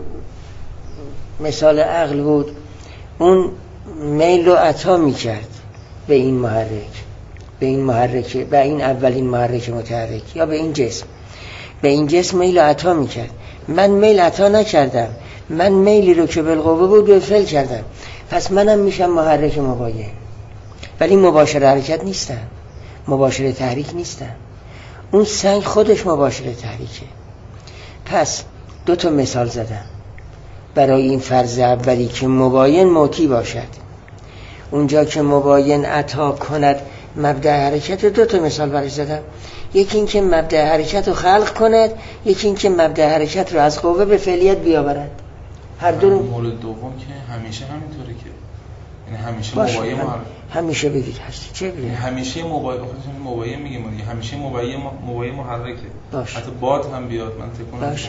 A: مثال عقل بود، اون میل رو عطا میکرد به این محرک، به این محرک، به این اولین محرک متحرک یا به این جسم، به این جسم میل رو عطا میکرد. من میل عطا نکردم، من میلی رو که بالقوه بود بالفعل کردم، پس منم میشم محرک مباین. ولی مباشر حرکت نیستم، مباشر تحریک نیستم. اون سنگ خودش مباشر تحریکه. پس دو تا مثال زدم برای این فرض اولی که مباین موتی باشد. اونجا که مباین عطا کند مبدأ حرکت، دو تا مثال برای زدم. یکی این که مبدأ حرکت رو خلق کند، یکی این که مبدأ حرکت رو از قوه به فعلیت بیاورد. هر دو
B: مورد دوم که همیشه همینطوره که یعنی همیشه مباین
A: هم... همیشه بگید هستی چه بگید
B: همیشه مباین مباین میگیم دیگه، همیشه مباین مباین محرکه. باشه. حتی باد هم بیاد من تکون
A: باشه.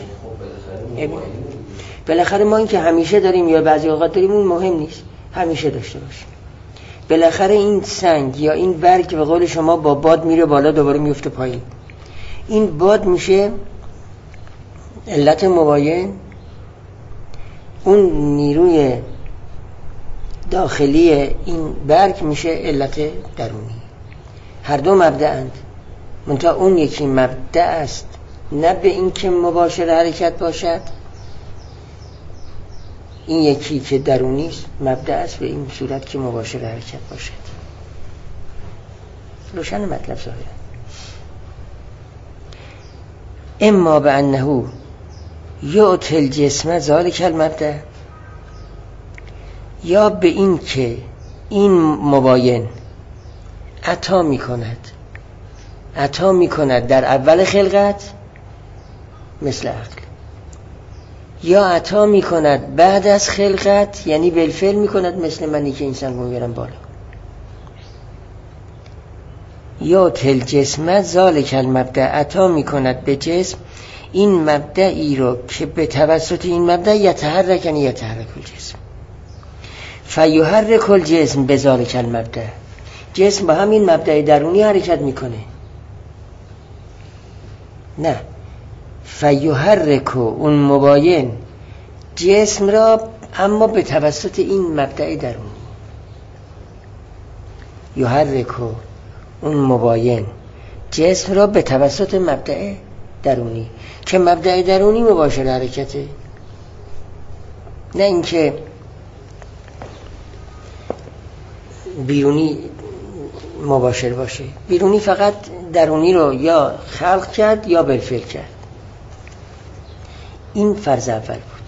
A: بالاخره ما این که همیشه داریم یا بعضی اوقات داریم اون مهم نیست، همیشه داشته باشیم. بالاخره این سنگ یا این برگ به قول شما با باد میره بالا دوباره میفته پایین. این باد میشه علت مباین، اون نیروی داخلی این برگ میشه علت درونی. هر دو مبدأ اند، منتها اون یکی مبدأ است نه به این که مباشر حرکت باشد، این یکی که درونی است مبدأ است به این صورت که مباشر حرکت باشد. روشن مطلب ظاهرا. اما به انه یعطی الجسم ذلک المبدأ، یا به این که این مباین عطا می کند عطا می کند در اول خلقت مثل عقل، یا عطا می کند بعد از خلقت یعنی بالفعل می کند مثل منی که این سنگ میبرم بالا. یا تل جسم ذالک المبدأ، عطا می کند به جسم این مبدعی رو که به توسط این مبدأ یتحرک یعنی یتحرک الجسم، فیحرک الجسم بذالک المبدأ، جسم با همین مبدأ درونی حرکت میکنه. نه، فیحرک اون مباین جسم را اما به توسط این مبدأ درونی. یحرک اون مباین جسم را به توسط مبدأ درونی که مبدأ درونی مباشر حرکته، نه اینکه بیرونی مباشر باشه. بیرونی فقط درونی رو یا خلق کرد یا بالفعل کرد. این فرض اول بود.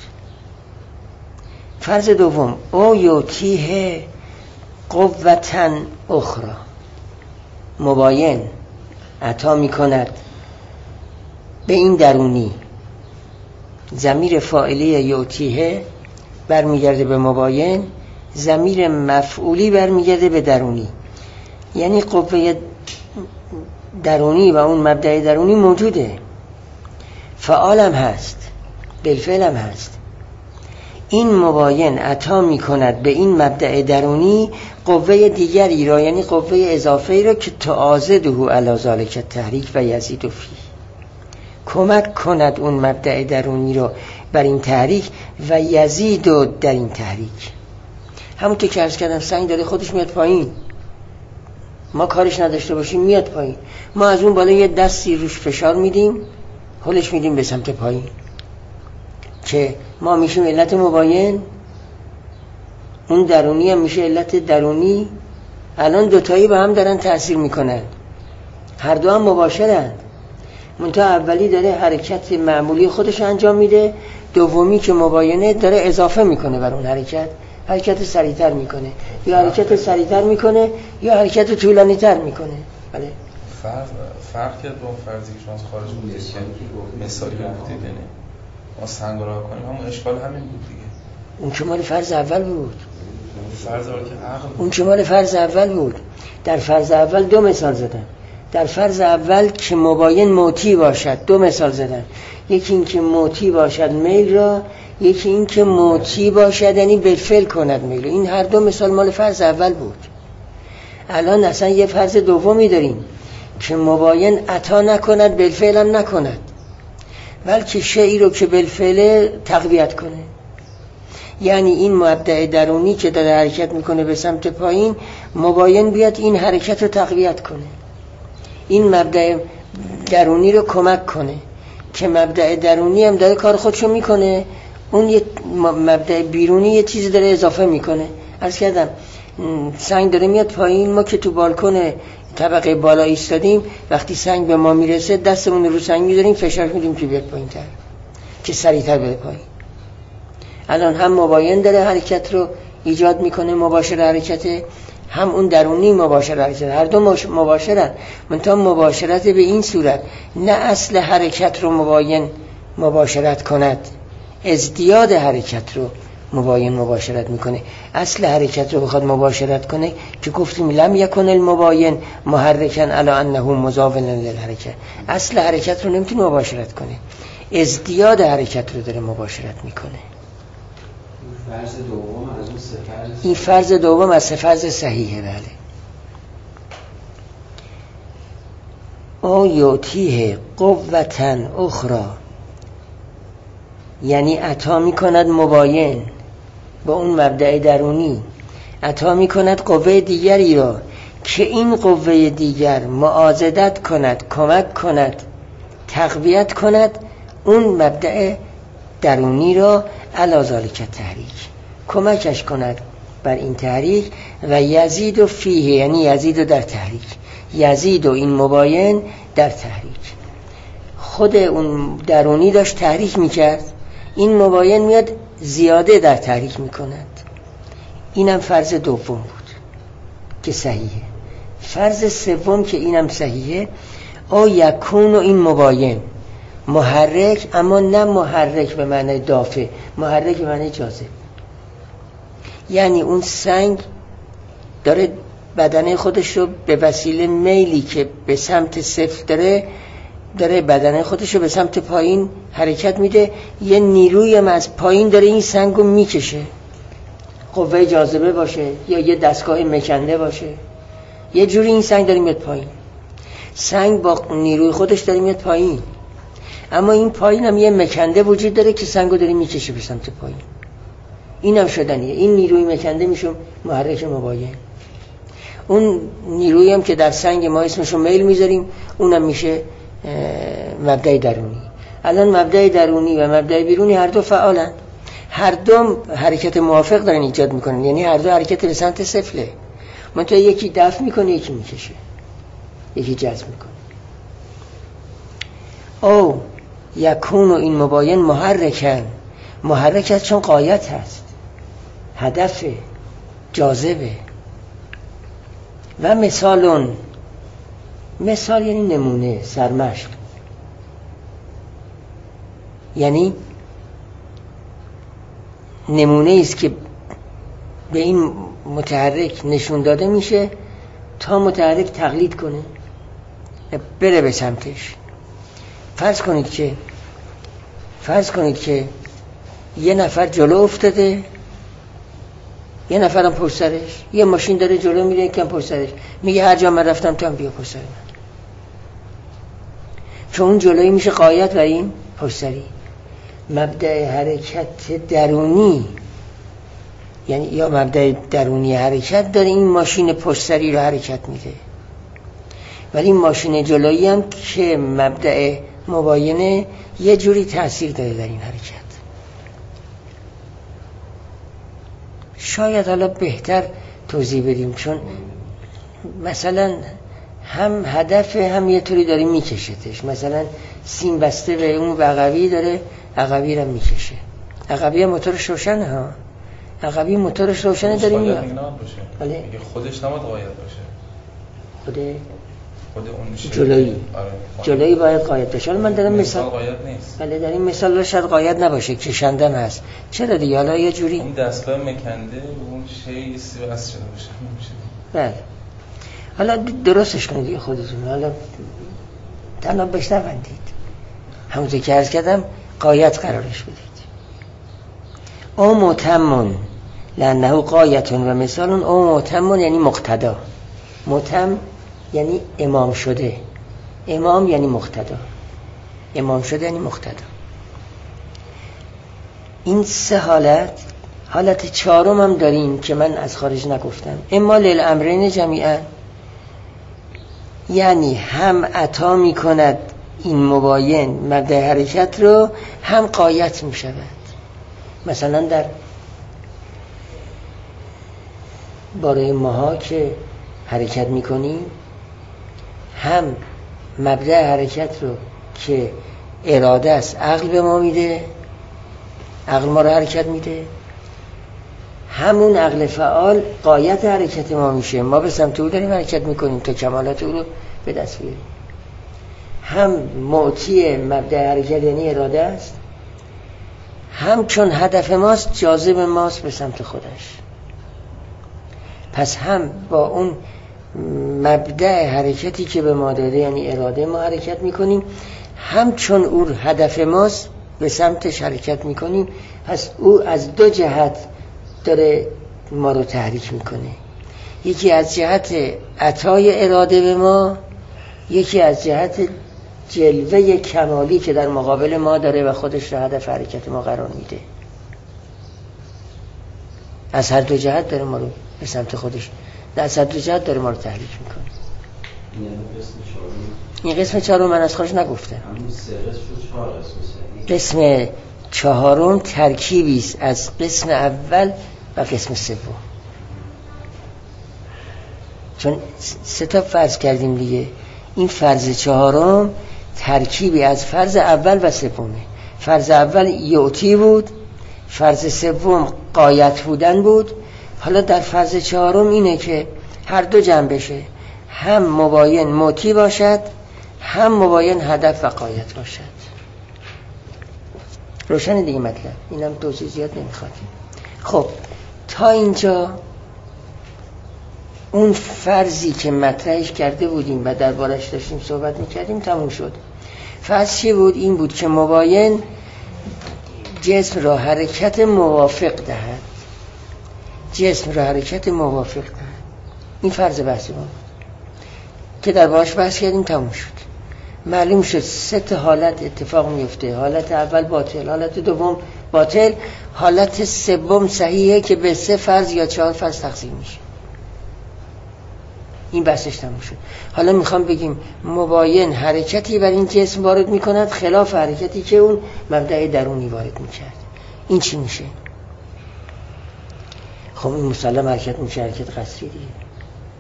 A: فرض دوم، او یوتیه قوتن اخرى، مباین عطا می کند به این درونی. ضمیر فاعلی یوتیه برمیگرده به مباین، ضمیر مفعولی برمیگرده به درونی. یعنی قوه درونی و اون مبدأ درونی موجوده، فعالم هست، بالفعل هم هست. این مباین عطا می کند به این مبدأ درونی قوه دیگری را، یعنی قوه اضافه را که تعاضده علی ذلک التحریک و یزید فیه، کمک کند اون مبدأ درونی را بر این تحریک و یزید در این تحریک. همونطور که عرض کردم سنگ داره خودش میاد پایین، ما کارش نداشته باشیم میاد پایین، ما از اون بالا یه دستی روش فشار میدیم، هلش میدیم به سمت پایین، که ما میشیم علت مباین، اون درونی هم میشه علت درونی. الان دوتایی با هم دارن تأثیر میکنن، هر دو هم مباشرن. منتها اولی داره حرکت معمولی خودش انجام میده، دومی که مباینه داره اضافه میکنه بر اون حرکت، حرکت سریعتر میکنه، یا حرکت سریعتر میکنه یا حرکت طولانی تر میکنه. بله
B: فرق فرق کرد با اون فرضی که شما از خارج بودید که مثالی گفتید، یعنی ما سنگ راه کنیم، همون اشکال همین بود دیگه.
A: اون که مال فرض اول بود،
B: فرض اول که عقل
A: اون که مال فرض اول بود. در فرض اول دو مثال زدن. در فرض اول که مباین موتی باشد دو مثال زدن، یکی این که موتی باشد میل را، یکی این که موتی باشد یعنی بالفعل کند میل. این هر دو مثال مال فرض اول بود. الان اصلا یه فرض دومی داریم که مباین عطا نکند بالفعل هم نکند، بلکه شیئی رو که بالفعل تقویت کنه. یعنی این مبدأ درونی که داره حرکت میکنه به سمت پایین، مباین بیاد این حرکت رو تقویت کنه، این مبدأ درونی رو کمک کنه که مبدأ درونی هم داره کار خودشو میکنه، اون یه مبدأ بیرونی یه چیزی داره اضافه میکنه. عرض کردم سنگ داره میاد پایین، ما که تو بالکن طبقه بالا ایستادیم، وقتی سنگ به ما میرسه دستمون رو سنگ میذاریم فشار میدیم که بیاد پایین تر، که سریعتر بره پایین. الان هم مباین داره حرکت رو ایجاد میکنه، مباشر حرکت، هم اون درونی مباشر حرکت، هر دو مباشرن. منتها مباشرت به این صورت، نه اصل حرکت رو مباین مباشرت کند، ازدیاد حرکت رو مباین مباشرت میکنه. اصل حرکت رو بخواد مباشرت کنه که گفتیم لم یکن المباین محرکا علی انه مضاف للحرکت، اصل حرکت رو نمیتونه مباشرت کنه، ازدیاد حرکت رو داره مباشرت میکنه.
D: فرض دوم از اون سه فرض،
A: این فرض دوم از سه فرض صحیحه. بله. او یوتیه قوتن اخرى، یعنی عطا میکند مباین با اون مبدأ درونی، عطا میکند قوه دیگری را که این قوه دیگر معاضدت کند، کمک کند، تقویت کند اون مبدأ درونی را علی ذلک التحریک، کمکش کند بر این تحریک و یزید و فیه، یعنی یزید و در تحریک، یزید و این مباین در تحریک. خود اون درونی داشت تحریک میکرد، این مباین میاد زیاده در تحریک میکند. اینم فرض دوم بود که صحیحه. فرض سوم که اینم صحیحه، او یکون و این مباین محرک، اما نه محرک به معنی دافع، محرک به معنی جاذب. یعنی اون سنگ داره بدن خودش رو به وسیله میلی که به سمت صفر داره داره بدن خودش رو به سمت پایین حرکت میده، یه نیروی هم از پایین داره این سنگ رو میکشه، قوه جاذبه باشه یا یه دستگاه مکنده باشه، یه جوری این سنگ داره میاد پایین. سنگ با نیروی خودش داره میاد پایین، اما این پایین هم یه مکنده وجود داره که سنگ رو داره میکشه به سمت پایین. این هم شدنیه، این نیروی مکنده میشه محرک مباین. اون نیروی هم که در سنگ ما اسمشو میل میذاریم، اونم میشه مبدأ درونی. الان مبدأ درونی و مبدأ بیرونی هر دو فعالن، هر دو حرکت موافق دارن ایجاد میکنن، یعنی هر دو حرکت به سمت صفره. منتها یکی دفع میکنه یکی میکشه، یکی جذب میکنه. او یکون و این مباین محرکن، محرک است چون غایت هست، هدف جاذبه. و مثالون، مثال یعنی نمونه، سرمشق، یعنی نمونه است که به این متحرک نشون داده میشه تا متحرک تقلید کنه، بره به سمتش. فرض کنید که فرض کنید که یه نفر جلو افتاده، یه نفرم پشت سرش، یه ماشین داره جلو میره، یکم پشت سرش، میگه هر جا من رفتم تو هم بیا پشت سر من، چون اون جلویی میشه غایت و این پشت سری. مبدأ حرکت درونی، یعنی یا مبدأ درونی حرکت داره این ماشین پشت سری رو حرکت میده، ولی این ماشین جلویی هم که مبدأ مباینه یه جوری تأثیر داره در این حرکت. شاید حالا بهتر توضیح بدیم، چون مثلا هم هدف هم یه طوری داره میکشتش. مثلا سیم بسته به اون عقبی داره، عقبی رو میکشه. عقبی موتورش روشنه ها، عقبی موتورش روشنه داره میاد.
B: بله خودش نباید غایت باشه،
A: خود
B: خود اون
A: جلویی.
B: آره.
A: جلویی باید غایت باشه. حالا من دارم مثال
B: غایت نیست.
A: بله در این مثال شاید غایت نباشه، کشندن هست. چرا دیگه؟ حالا یه جوری
B: اون دستگاه مکنده اون شی سی بس شده باشه.
A: بله حالا درستش کنید دیگه خودتون. حالا تنها بهش نبندید، همونطور که عرض کردم غایت قرارش بدید. او متمون لانه غایتون و مثالون. او متمون یعنی مقتدا، متم یعنی امام شده، امام یعنی مقتدا، امام شده یعنی مقتدا. این سه حالت، حالت چهارم هم داریم که من از خارج نگفتم، اما للامرین جمیعا، یعنی هم عطا می کند این مباین مبدأ حرکت رو، هم غایت می شود. مثلا در باره ماها که حرکت می کنیم، هم مبدأ حرکت رو که اراده است عقل به ما میده، عقل ما رو حرکت میده، همون عقل فعال غایت حرکت ما میشه، ما به سمت او داریم حرکت میکنیم تا کمالات او رو به دست بیاریم. هم معطی مبدأ حرکت یعنی اراده است، هم چون هدف ماست جاذب ماست به سمت خودش. پس هم با اون مبدأ حرکتی که به ما داده یعنی اراده ما حرکت میکنیم، هم چون او هدف ماست به سمتش حرکت میکنیم. پس او از دو جهت داره ما رو تحریک میکنه، یکی از جهت عطای اراده به ما، یکی از جهت جلوه کمالی که در مقابل ما داره و خودش رو هدف حرکت ما قرار میده. از هر دو جهت داره ما رو به سمت خودش، از هر دو جهت داره ما رو تحریک میکنه. این قسم چهارم من از خودش نگفتم. قسم چهارم ترکیبی است از قسم اول و قسم سوم، چون سه تا فرض کردیم دیگه. این فرض چهارم ترکیبی از فرض اول و سومه. فرض اول یعطی بود، فرض سوم غایت بودن بود. حالا در فرض چهارم اینه که هر دو جمع بشه، هم مباین معطی باشد، هم مباین هدف و غایت باشد. روشن دیگه مطلب، اینم توضیح زیاد نمیخواد. خب تا اینجا اون فرضی که مطرحش کرده بودیم و دربارش داشتیم صحبت میکردیم تموم شد. فرض چی بود؟ این بود که مباین جسم را حرکت موافق دهد، جسم را حرکت موافق دهد. این فرض بحثی ما که دربارش بحث کردیم تموم شد. معلوم شد سه تا حالت اتفاق میفته، حالت اول باطل، حالت دوم باطل، حالت سوم صحیحه که به سه فرض یا چهار فرض تقسیم میشه. این بحثش تموم شد. حالا میخوام بگیم مباین حرکتی بر این جسم وارد میکند خلاف حرکتی که اون مبدأ درونی وارد میکرد. این چی میشه؟ خب این مسلم حرکت میشه حرکت قصری دیگه.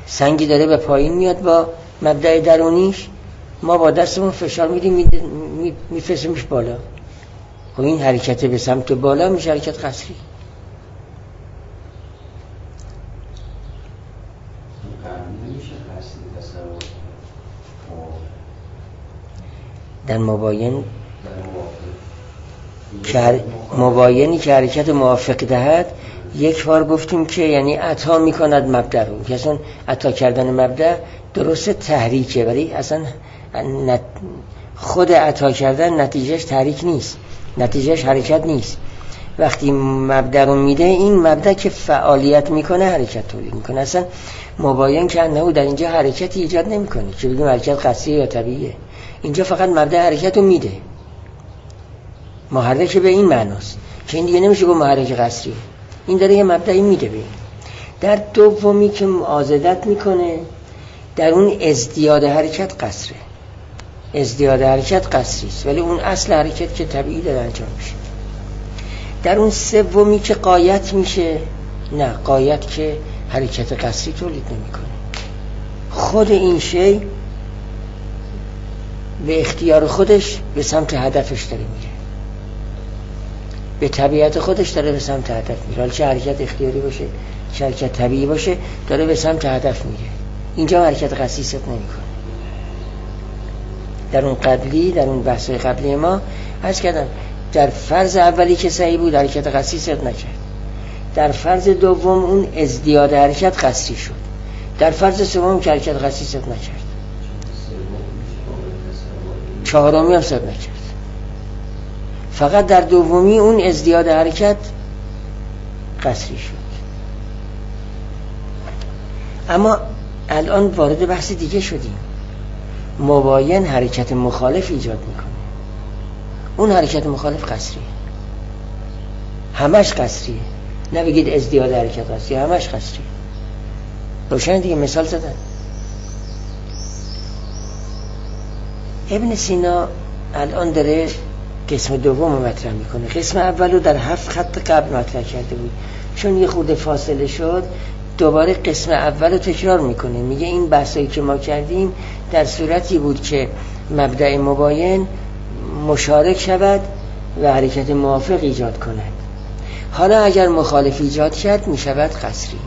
A: سنگی داره به پایین میاد با مبدأ درونیش، ما با دستمون فشار میدیم میفرستیمش بالا. خب این حرکت به سمت بالا میشه حرکت قصری. در مباین که مباینی که حرکت موافق دهد، یک بار گفتیم که یعنی عطا میکند مبدأ رو، که اصلا عطا کردن مبدأ درست تحریکه، ولی اصلا خود عطا کردن نتیجهش تحریک نیست، نتیجهش حرکت نیست. وقتی مبدأ رو میده، این مبدأ که فعالیت میکنه حرکت تولید میکنه. اصلا مباین که انه در اینجا حرکتی ایجاد نمیکنه که بگیم حرکت قصریه یا طبیعیه، اینجا فقط مبدأ حرکت رو میده. محرک به این معناست که این دیگه نمیشه گفت محرک قصریه، این داره یه مبدأی میده به این. در دومی که معاضدت میکنه، در اون ازدیاد حرکت قصره، ازدیاد حرکت قصری است، ولی اون اصل حرکت که طبیعی داره انجام میشه. در اون سومی که غایت میشه، نه، غایت که حرکت قصری تولید نمیکنه، خود این شی به اختیار خودش به سمت هدفش داره میره، به طبیعت خودش داره به سمت هدف میره. حالا چه حرکت اختیاری باشه چه حرکت طبیعی باشه، داره به سمت هدف میره. اینجا حرکت قصری ست نمیکنه. در اون قبلی، در اون بحث قبلی ما عرض کردم در فرض اولی که صحیح بود حرکت قصری ست نکرد، در فرض دوم اون ازدیاد حرکت قصری شد، در فرض سوم که حرکت قصری ست نکرد، چهارمی هم ست نکرد. فقط در دومی اون ازدیاد حرکت قصری شد. اما الان وارد بحث دیگه شدیم. مباین حرکت مخالف ایجاد میکنه، اون حرکت مخالف قصریه، همش قصریه، نه بگید ازدیاد حرکت قصریه، همش قصریه. روشن دیگه. مثال زدن. ابن سینا الان داره قسم دوم رو مطرح میکنه. قسم اول رو در هفت خط قبل مطرح کرده بود، چون یه خورده فاصله شد دوباره قسم اول رو تکرار میکنه. میگه این بحثایی که ما کردیم در صورتی بود که مبدأ مباین مشارک شود و حرکت موافق ایجاد کند. حالا اگر مخالف ایجاد کرد میشود قصری.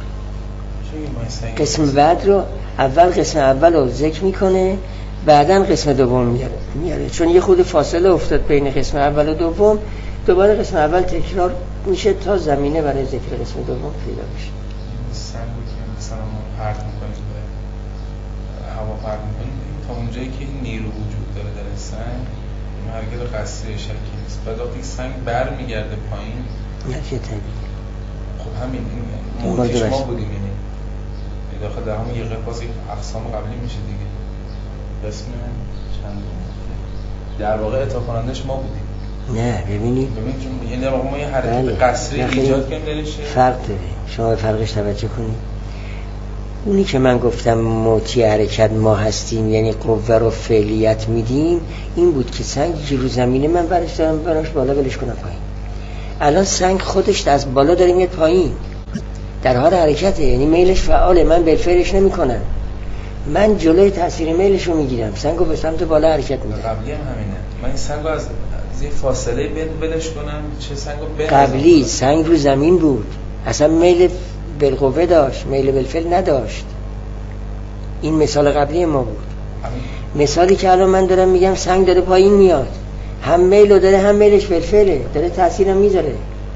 A: قسم بعد رو اول قسم اول رو ذکر میکنه، بعدن قسم دوم میاره میاره چون یه خود فاصله افتاد بین قسم اول و دوم، دوباره قسم اول تکرار میشه تا زمینه برای ذکر قسم دوم پیدا بشه.
B: سنگو که مثلا ما پرت میکنیم به هوا پرت میکنیم تا اونجایی که نیرو وجود داره در این سنگ، این حرکت قصری شکی نیست. بعد وقتی سنگ بر میگرده پایین
A: نتیجه طبیعی.
B: خب همین این موضوع ما بودیم، یعنی داخل در همون یه قفاز اقسام قبلی میشه دیگه. قسم چند در واقع اعطا کنندش ما بودیم.
A: نه ببینید
B: ببینید چون یعنی در واقع ما یه حرکت قصری ایجاد کنیم دلشه
A: فرق داره. شما فرقش توجه کنید. اونی که من گفتم موتی حرکت ما هستیم یعنی قوه رو فعلیت میدیم، این بود که سنگ که رو زمینه من برش دارم براش بالا ولش کنم پایین. الان سنگ خودش از بالا داره میاد پایین، در حال حرکته، یعنی میلش فعاله، من بالفعلش نمی کنم، من جلوی تاثیر میلش رو میگیرم، سنگو به سمت بالا حرکت میدم.
B: قبلی هم همینه، من این سنگو از این فاصله بلش کنم، چه سنگو بلش
A: قبلی سنگ رو زمین بود، اصلا میل بالقوه داشت، میل بالفعل نداشت. این مثال قبلی ما بود. مثالی که الان من دارم میگم سنگ داره پایین میاد، هم میلو داره هم میلش بالفعله، داره تاثیرم میذاره،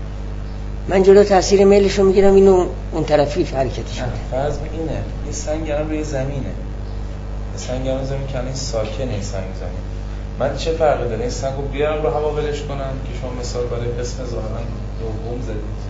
A: من جلو تاثیر میلش رو میگیرم، اینو اون طرفی حرکتش میده.
B: فرض اینه این سنگ الان روی زمینه، سنگ الان زمین که الان ساکنه، این سنگ زمین، من چه فرقی داره این سنگو بیارم رو هوا ولش کنم که شما مثال برای قسم ظاهرا دوم زدید،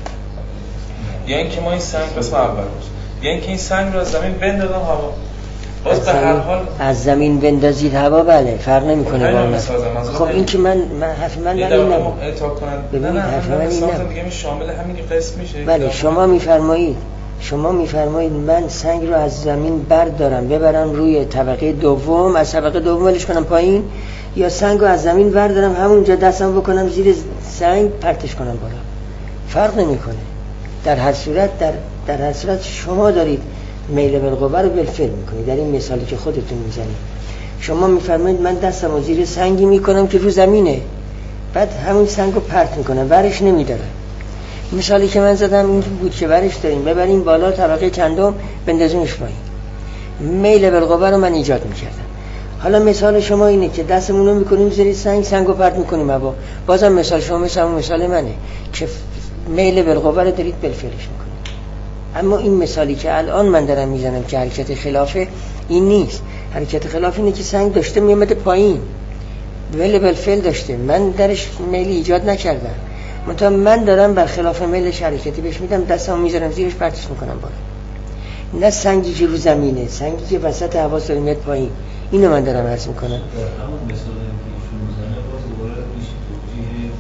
B: یا اینکه ما این سنگ قسم اول باشه، یا اینکه این سنگ رو از زمین بندازم هوا، باز به هر حال
A: از زمین بندازید هوا، بله فرق نمیکنه با من. خب این که من من حرف من
B: نه
A: اینه
B: اعطا کنن، نه نه حرف من اینه میگم شامل همین قسم میشه.
A: بله شما میفرمایید شما میفرمایید من سنگ رو از زمین بردارم ببرم روی طبقه دوم، از طبقه دوم ولش کنم پایین، یا سنگ رو از زمین بردارم همونجا دستم بکنم زیر سنگ پرتش کنم بالا، فرق نمیکنه. در هر صورت در در هر صورت شما دارید میل بالقوه رو بالفعل میکنید. در این مثالی که خودتون میزنید شما میفرمایید من دستم رو زیر سنگی میکنم که رو زمینه، بعد همون سنگ رو پرت میکنم، برش نمیدارم. مثالی که من زدم این بود که برش داریم ببریم بالا طبقه چندم بندازیمش پایین. میل بالقوه رو من ایجاد میکردم. حالا مثال شما اینه که دستمون رو میکنیم زیر سنگ، سنگ رو پرت میکنیم هوا. بازم مثال شما مثل مثال منه که میل بالقوه رو دارید بالفعلش میکنید. اما این مثالی که الان من دارم میزنم که حرکت خلافه این نیست. حرکت خلاف اینه که سنگ داشته میامده پایین، میل بالفعل داشته، من درش میل ایجاد نکردم، منتها من دارم بر خلاف میلش حرکتی بهش میدم، دستمو میذارم زیرش پرتش میکنم بالا. نه سنگی که رو زمینه، سنگی که وسط هوا داره میاد پایین. اینو من دارم عرض میکنم.
C: همون مثال که ایشون میزنه باز دوباره میشه توجیه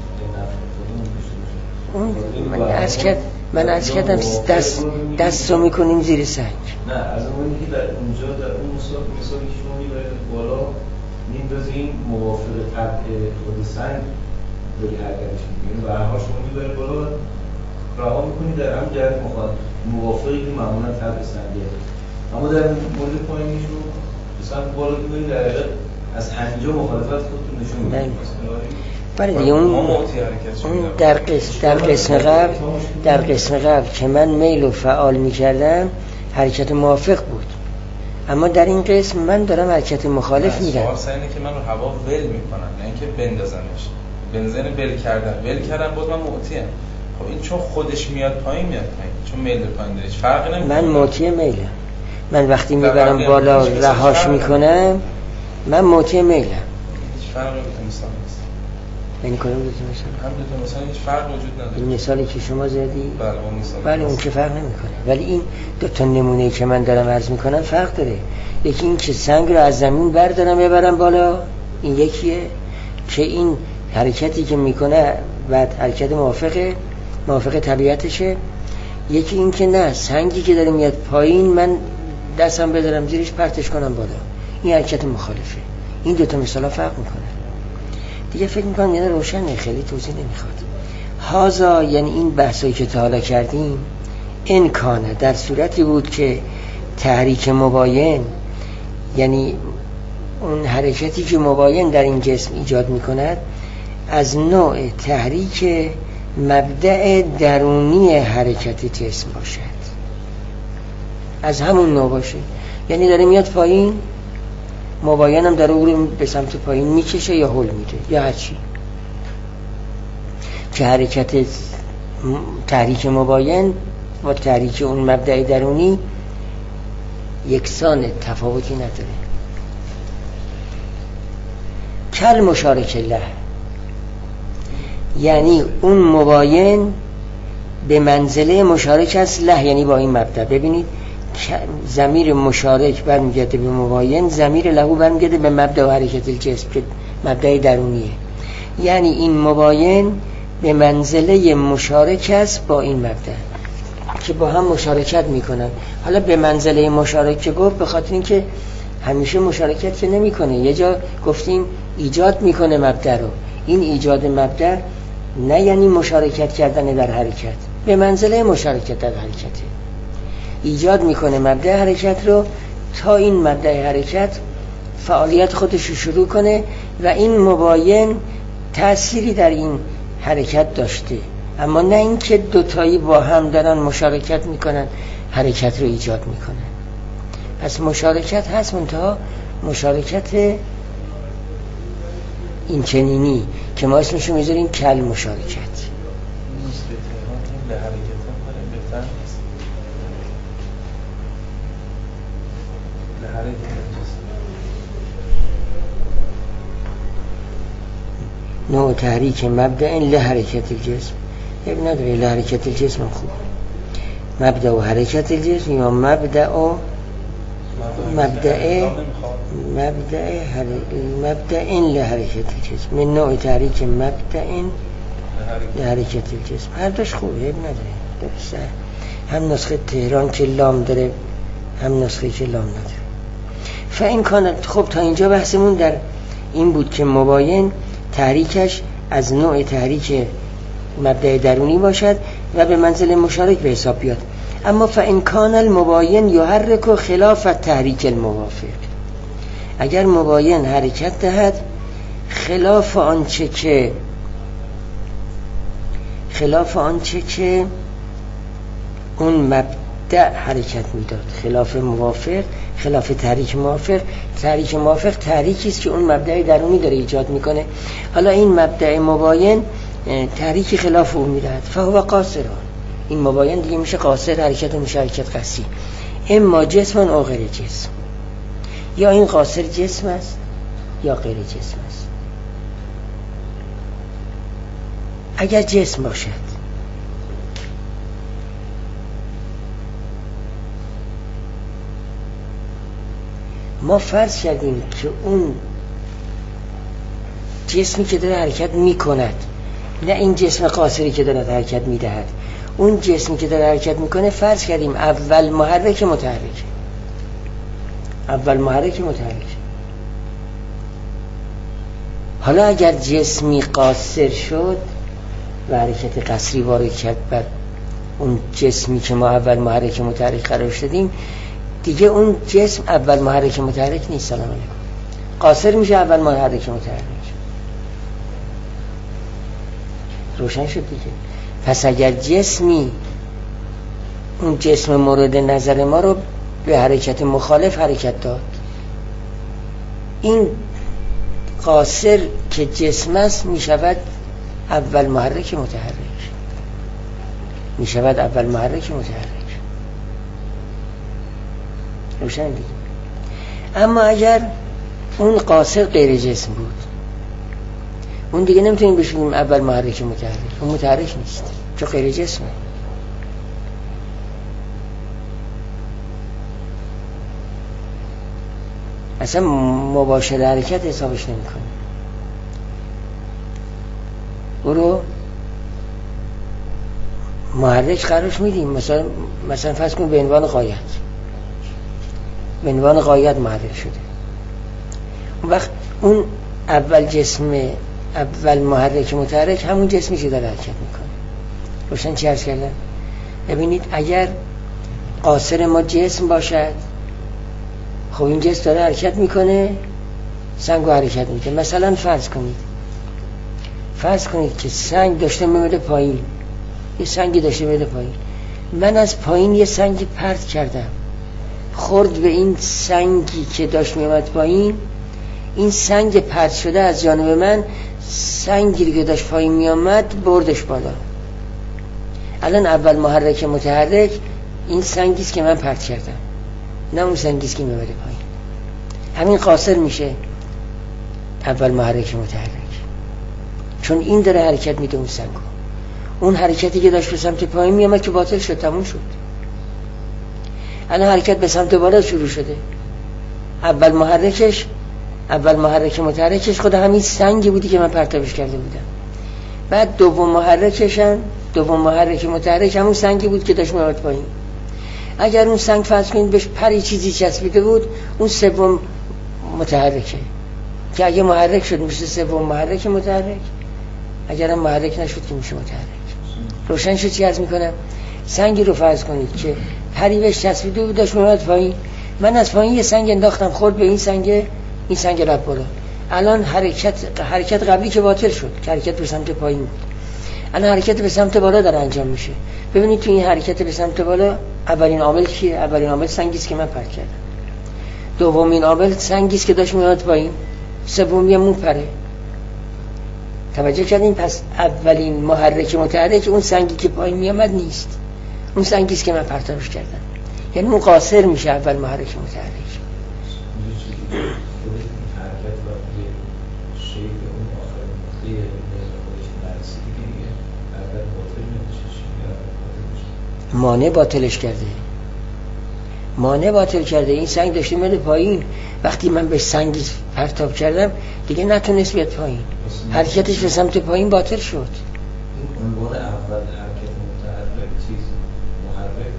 C: به نفع خودمون
A: من عرض کرد من عرض کردم دست دستو میکنیم زیر سنگ.
C: نه از اونی که در اونجا در اون مثال مثالی که شما میبرید بالا میندازین موافق طبع خود سنگ داری حرکتش میکنید و هر حال شما میبرید بالا رها میکنید در هم جهت موافقی که معمولا طبع سنگه. اما در مورد پایینیشون مثلا بالا میبرید در حقیقت از همینجا مخالفت خودتون نشون میدید.
A: بله دیگه اون اون در قسم در قسم قبل در قسم قبل که من میل و فعال میکردم حرکت موافق بود، اما در این قسم من دارم حرکت مخالف میدم.
B: سوال سر اینه که من رو هوا ول میکنم نه اینکه بندازمش. بنزین ول کردن ول کردن بود من معطیم. خب این چون خودش میاد پایین میاد پایین، چون میل به پایین داره هیچ فرقی نمیکنه.
A: من معطی میلم. من وقتی میبرم بالا رهاش میکنم من معطی میلم.
B: هیچ فرقی نمیکنه.
A: این کارو بزنید مثلا
B: هم دو تا مثلا هیچ فرق وجود نداره.
A: این مثالی که شما زدی
B: بله اون مثال
A: بله اون که فرق نمیکنه، ولی این دو تا نمونه‌ای که من دارم عرض میکنم فرق داره. یکی این که سنگ رو از زمین بردارم ببرم بالا، این یکیه که این حرکتی که میکنه بعد حرکت موافقه موافق طبیعتشه. یکی این که نه سنگی که داره میاد پایین من دستم بذارم زیرش پرتش کنم بالا، این حرکت مخالفه. این دو تا مثالا فرق میکنه دیگه. فکر میکنم یعنی روشنه، خیلی توضیح نمیخواد. هازا یعنی این بحثایی که تا حالا کردیم امکانه در صورتی بود که تحریک مباین یعنی اون حرکتی که مباین در این جسم ایجاد میکند از نوع تحریک مبدأ درونی حرکت جسم باشد، از همون نوع باشه. یعنی داره میاد پایین، مباین هم داره او رو به سمت پایین میکشه یا هل میده یا هرچی که حرکت تحریک مباین و تحریک اون مبدأ درونی یکسان، تفاوتی نداره. کل مشارک له یعنی اون مباین به منزله مشارک است له، یعنی با این مبدأ. ببینید ضمیر مشارک برمیگرده به مباین، ضمیر له برمیگرده به مبدأ و حرکت الجسم که مبدأ درونیه. یعنی این مباین به منزله مشارک است با این مبدأ که با هم مشارکت میکنن. حالا به منزله مشارک که گفت به خاطر اینکه همیشه مشارکت که نمیکنه، یه جا گفتیم ایجاد میکنه مبدأ رو. این ایجاد مبدأ نه یعنی مشارکت کردن در حرکت، به منزله مشارکت در حرکته. ایجاد میکنه مبدأ حرکت رو تا این مبدأ حرکت فعالیت خودش رو شروع کنه و این مباین تأثیری در این حرکت داشته، اما نه اینکه دوتایی با هم دارن مشارکت میکنن حرکت رو ایجاد میکنن. پس مشارکت هست، منتها مشارکت این چنینی که ما اسمشو میذاریم کل مشارکت. نوع تحریک مبدأ لحرکت الجسم یک نداره، لحرکت الجسم خوب مبدأ و حرکت الجسم یا مبدأ و مبدأ مبدأ مبدأ لحرکت الجسم من نوع تحریک مبدأ لحرکت الجسم. هر دوش خوبه نداره، درسته. هم نسخه تهران که لام داره هم نسخه که لام نداره. فاین کان. خب تا اینجا بحثمون در این بود که مباین تحریکش از نوع تحریک مبدأ درونی باشد و به منزل مشارک به حساب بیاد. اما فإن کان المباین یحرک خلاف تحریک الموافق، اگر مباین حرکت دهد خلاف آنچه که خلاف آنچه که اون مبدأ حرکت میداد، خلاف موافق، خلاف تحریک موافق. تحریک موافق تحریکی است که اون مبدأ درونی داره ایجاد میکنه. حالا این مبدأ مباین تحریکی خلاف اون میدهد، فهو قاصر. این مباین دیگه میشه قاصر، حرکت میشه حرکت قصری، اما جسم او غیر جسم، یا این قاصر جسم است یا غیر جسم است. اگر جسم باشد ما فرض کردیم که اون جسمی که داره حرکت میکند، نه این جسم قاصری که داره حرکت میدهد، اون جسمی که داره حرکت میکنه فرض کردیم اول محرک متحرک، اول محرک متحرک. حالا اگر جسمی قاصر شد و حرکت قصری وارد کرد بر اون جسمی که ما اول محرک متحرک قرار شدیم، دیگه اون جسم اول محرک متحرک نیست. سلام علیکم، قاصر میشه اول محرک متحرک. روشن شد دیگه. پس اگر جسمی اون جسم مورد نظر ما رو به حرکت مخالف حرکت داد، این قاصر که جسم است میشود اول محرک متحرک، میشود اول محرک متحرک. روشن دیگه. اما اگر اون قاصر غیر جسم بود، اون دیگه نمیتونیم بشیم اول محرک متحرک، اون متحرک نیست چون غیر جسمه. اصلا مباشر حرکت حسابش نمی کنه. او رو محرک قرارش میدیم، مثلا مثلا فرض کن به عنوان غایت، به عنوان غایت محرک شده. اون وقت اون اول جسم، اول محرک متحرک همون جسمی که داره حرکت میکنه. روشن چی عرض کردم؟ ببینید اگر قاصر ما جسم باشد، خب این جسم داره حرکت میکنه، سنگ رو حرکت میده. مثلا فرض کنید فرض کنید که سنگ داشته میمده پایین، یه سنگی داشته میمده پایین، من از پایین یه سنگی پرت کردم، خورد به این سنگی که داشت میمد پایین، این سنگ پرت شده از جانب من سنگی که داشت پایین میامد بردش بالا. الان اول محرک متحرک این سنگیست که من پرت کردم، نه اون سنگیست که میمده پایین. همین قاصر میشه اول محرک متحرک، چون این داره حرکت میده اون سنگو. اون حرکتی که داشت به سمت پایین میامد که باطل شد، تموم شد. الان حرکت به سمت بالا شروع شده. اول محرکش اول محرک متحرکش خود همین سنگی بودی که من پرتابش کرده بودم. بعد دوم محرکشن دوم محرک متحرک همون سنگی بود که داشت میاد پایین. اگر اون سنگ فرض کنید بهش پری چیزی چسبیده بود، اون سوم متحرکه که اگه محرک شد میشه سوم محرک متحرک، اگرم محرک نشد که میشه متحرک. روشن شد چی عرض میکنم؟ سنگی رو فرض کنید که پری بهش چسبیده بود داشت میاد پایین، من از پایین یه سنگ انداختم، خورد به این سنگ، این سنگ رفت بالا. الان حرکت حرکت قبلی که باطل شد که حرکت به سمت پایین بود، الان حرکت به سمت بالا داره انجام میشه. ببینید تو این حرکت به سمت بالا اولین عامل کیه؟ اولین عامل سنگی است که من پرت کردم. دومین عامل سنگی است که داشت میاد پایین. سومی مون پره. توجه کردین؟ پس اولین محرک متحرک اون سنگی که پایین میامد نیست، اون سنگی است که من پرتابش کردم. یعنی اون قاصر میشه اول محرک متحرک. مانع باطلش کرده، مانع باطل کرده. این سنگ داشته میاد پایین، وقتی من به سنگی پرتاب کردم دیگه نتونست بیاد پایین، حرکتش به سمت پایین باطل شد.
C: عنوان اول حرکت متحرک چیز محرک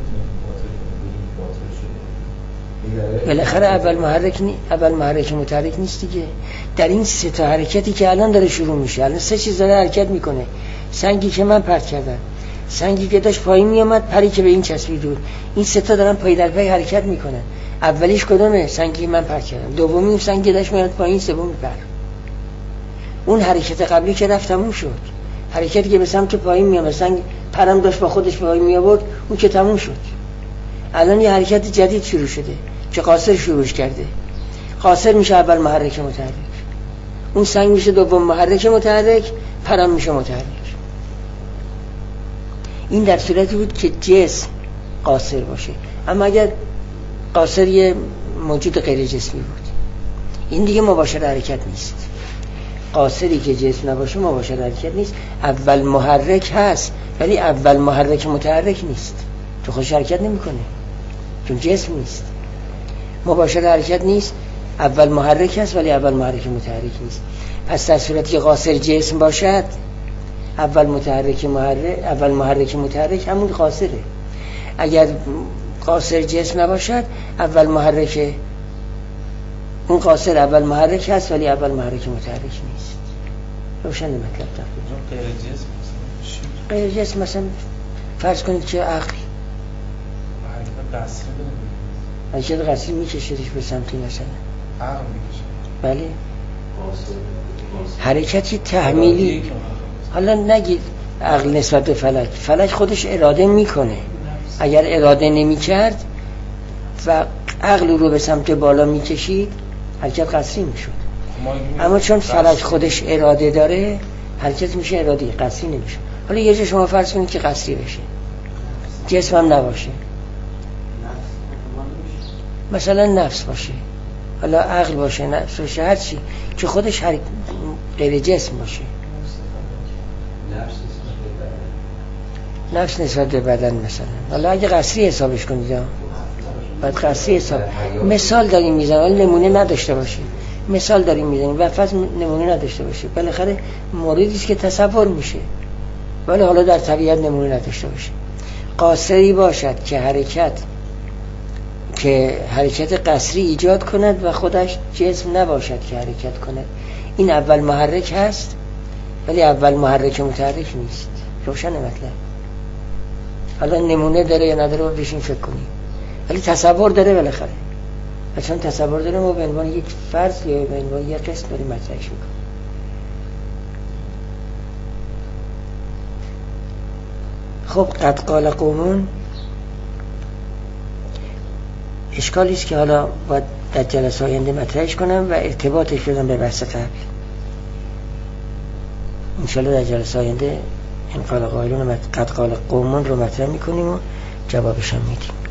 C: باطل شده،
A: بالاخره اول محرک نی... اول محرک متحرک نیست دیگه. در این سه تا حرکتی که الان داره شروع میشه، الان سه چیز داره حرکت میکنه. سنگی که من پرت کردم، سنگی که داشت پایین می آمد، پری که به این چسبید بود. این سه تا دارن پای در پای حرکت میکنن. اولیش کدومه؟ سنگی من پر کردم. دومی سنگی داشت میاد پایین، سومی پر. اون حرکت قبلی که رفت تموم شد. حرکتی که به سمت پایین می آمد، سنگ پرم داشت با خودش پایین می آورد، اون که تموم شد. الان یه حرکت جدید شروع شده که قاصر شروعش کرده. قاصر میشه اول محرک متحرک، اون سنگ میشه دوم محرک متحرک، پرم میشه متحرک. این در صورتی بود که جسم قاصر باشه. اما اگر قاصر یه موجود غیر جسمی بود، این دیگه مباشر حرکت نیست. قاصری که جسم نباشه مباشر حرکت نیست. اول محرک هست ولی اول محرک متحرک نیست، تو خودش حرکت نمیکنه چون جسم نیست. مباشر حرکت نیست، اول محرک هست ولی اول محرک متحرک نیست. پس در صورتی که قاصر جسم باشد، اول متحرک محرک اول محرک متحرک همون قاصره. اگر قاصر جسم نباشد، اول محرک اون قاصر اول محرک هست ولی اول محرک متحرک نیست. روشن مطلب تقریبا.
B: غیر جسم
A: غیر جسم مثلا فرض کنید که عقل
B: حرکت قصری
A: بده، حرکت قصری میکشدش به سمتی مثلا
B: عقل میکشه.
A: بله. حرکتی تحمیلی. حالا نگید عقل نسبت به فلک، فلک خودش اراده میکنه. اگر اراده نمیکرد و عقل رو به سمت بالا میکشید، حرکت قصری میشد. اما چون فلک خودش اراده داره، حرکت میشه ارادی، قصری نمیشه. حالا یه جا شما فرض کنید که قصری بشه، جسم هم نباشه، مثلا نفس باشه، حالا عقل باشه، نفس باشه، هر چی که خودش هر... غیر جسم باشه. نفس نسبت به بدن مثلا. حالا اگه قصری حسابش کنید، باید قصری حساب. مثال داریم میزنیم ولی نمونه نداشته باشیم. مثال داریم میزنیم و فرض نمونه نداشته باشه. بالاخره موردی است که تصور میشه ولی حالا در طبیعت نمونه نداشته باشه. قاصری باشد که حرکت که حرکت قصری ایجاد کند و خودش جسم نباشد که حرکت کند، این اول محرک هست ولی اول محرک متحرک نیست. روشن مطلب. حالا نمونه داره یا نداره رو بشین فکر کنیم، ولی تصور داره بالاخره. چون تصور داره ما به عنوان یک فرض یا به عنوان یک قسم داریم مطرحش میکنیم. خب قد قال قومون اشکالی است که حالا باید در جلسه آینده مطرحش کنم و ارتباطش بدم به بحث قبل. انشالله در جلسه آینده این قال قائلون قد قال قومون رو مطرح میکنیم و جوابش هم میدیم.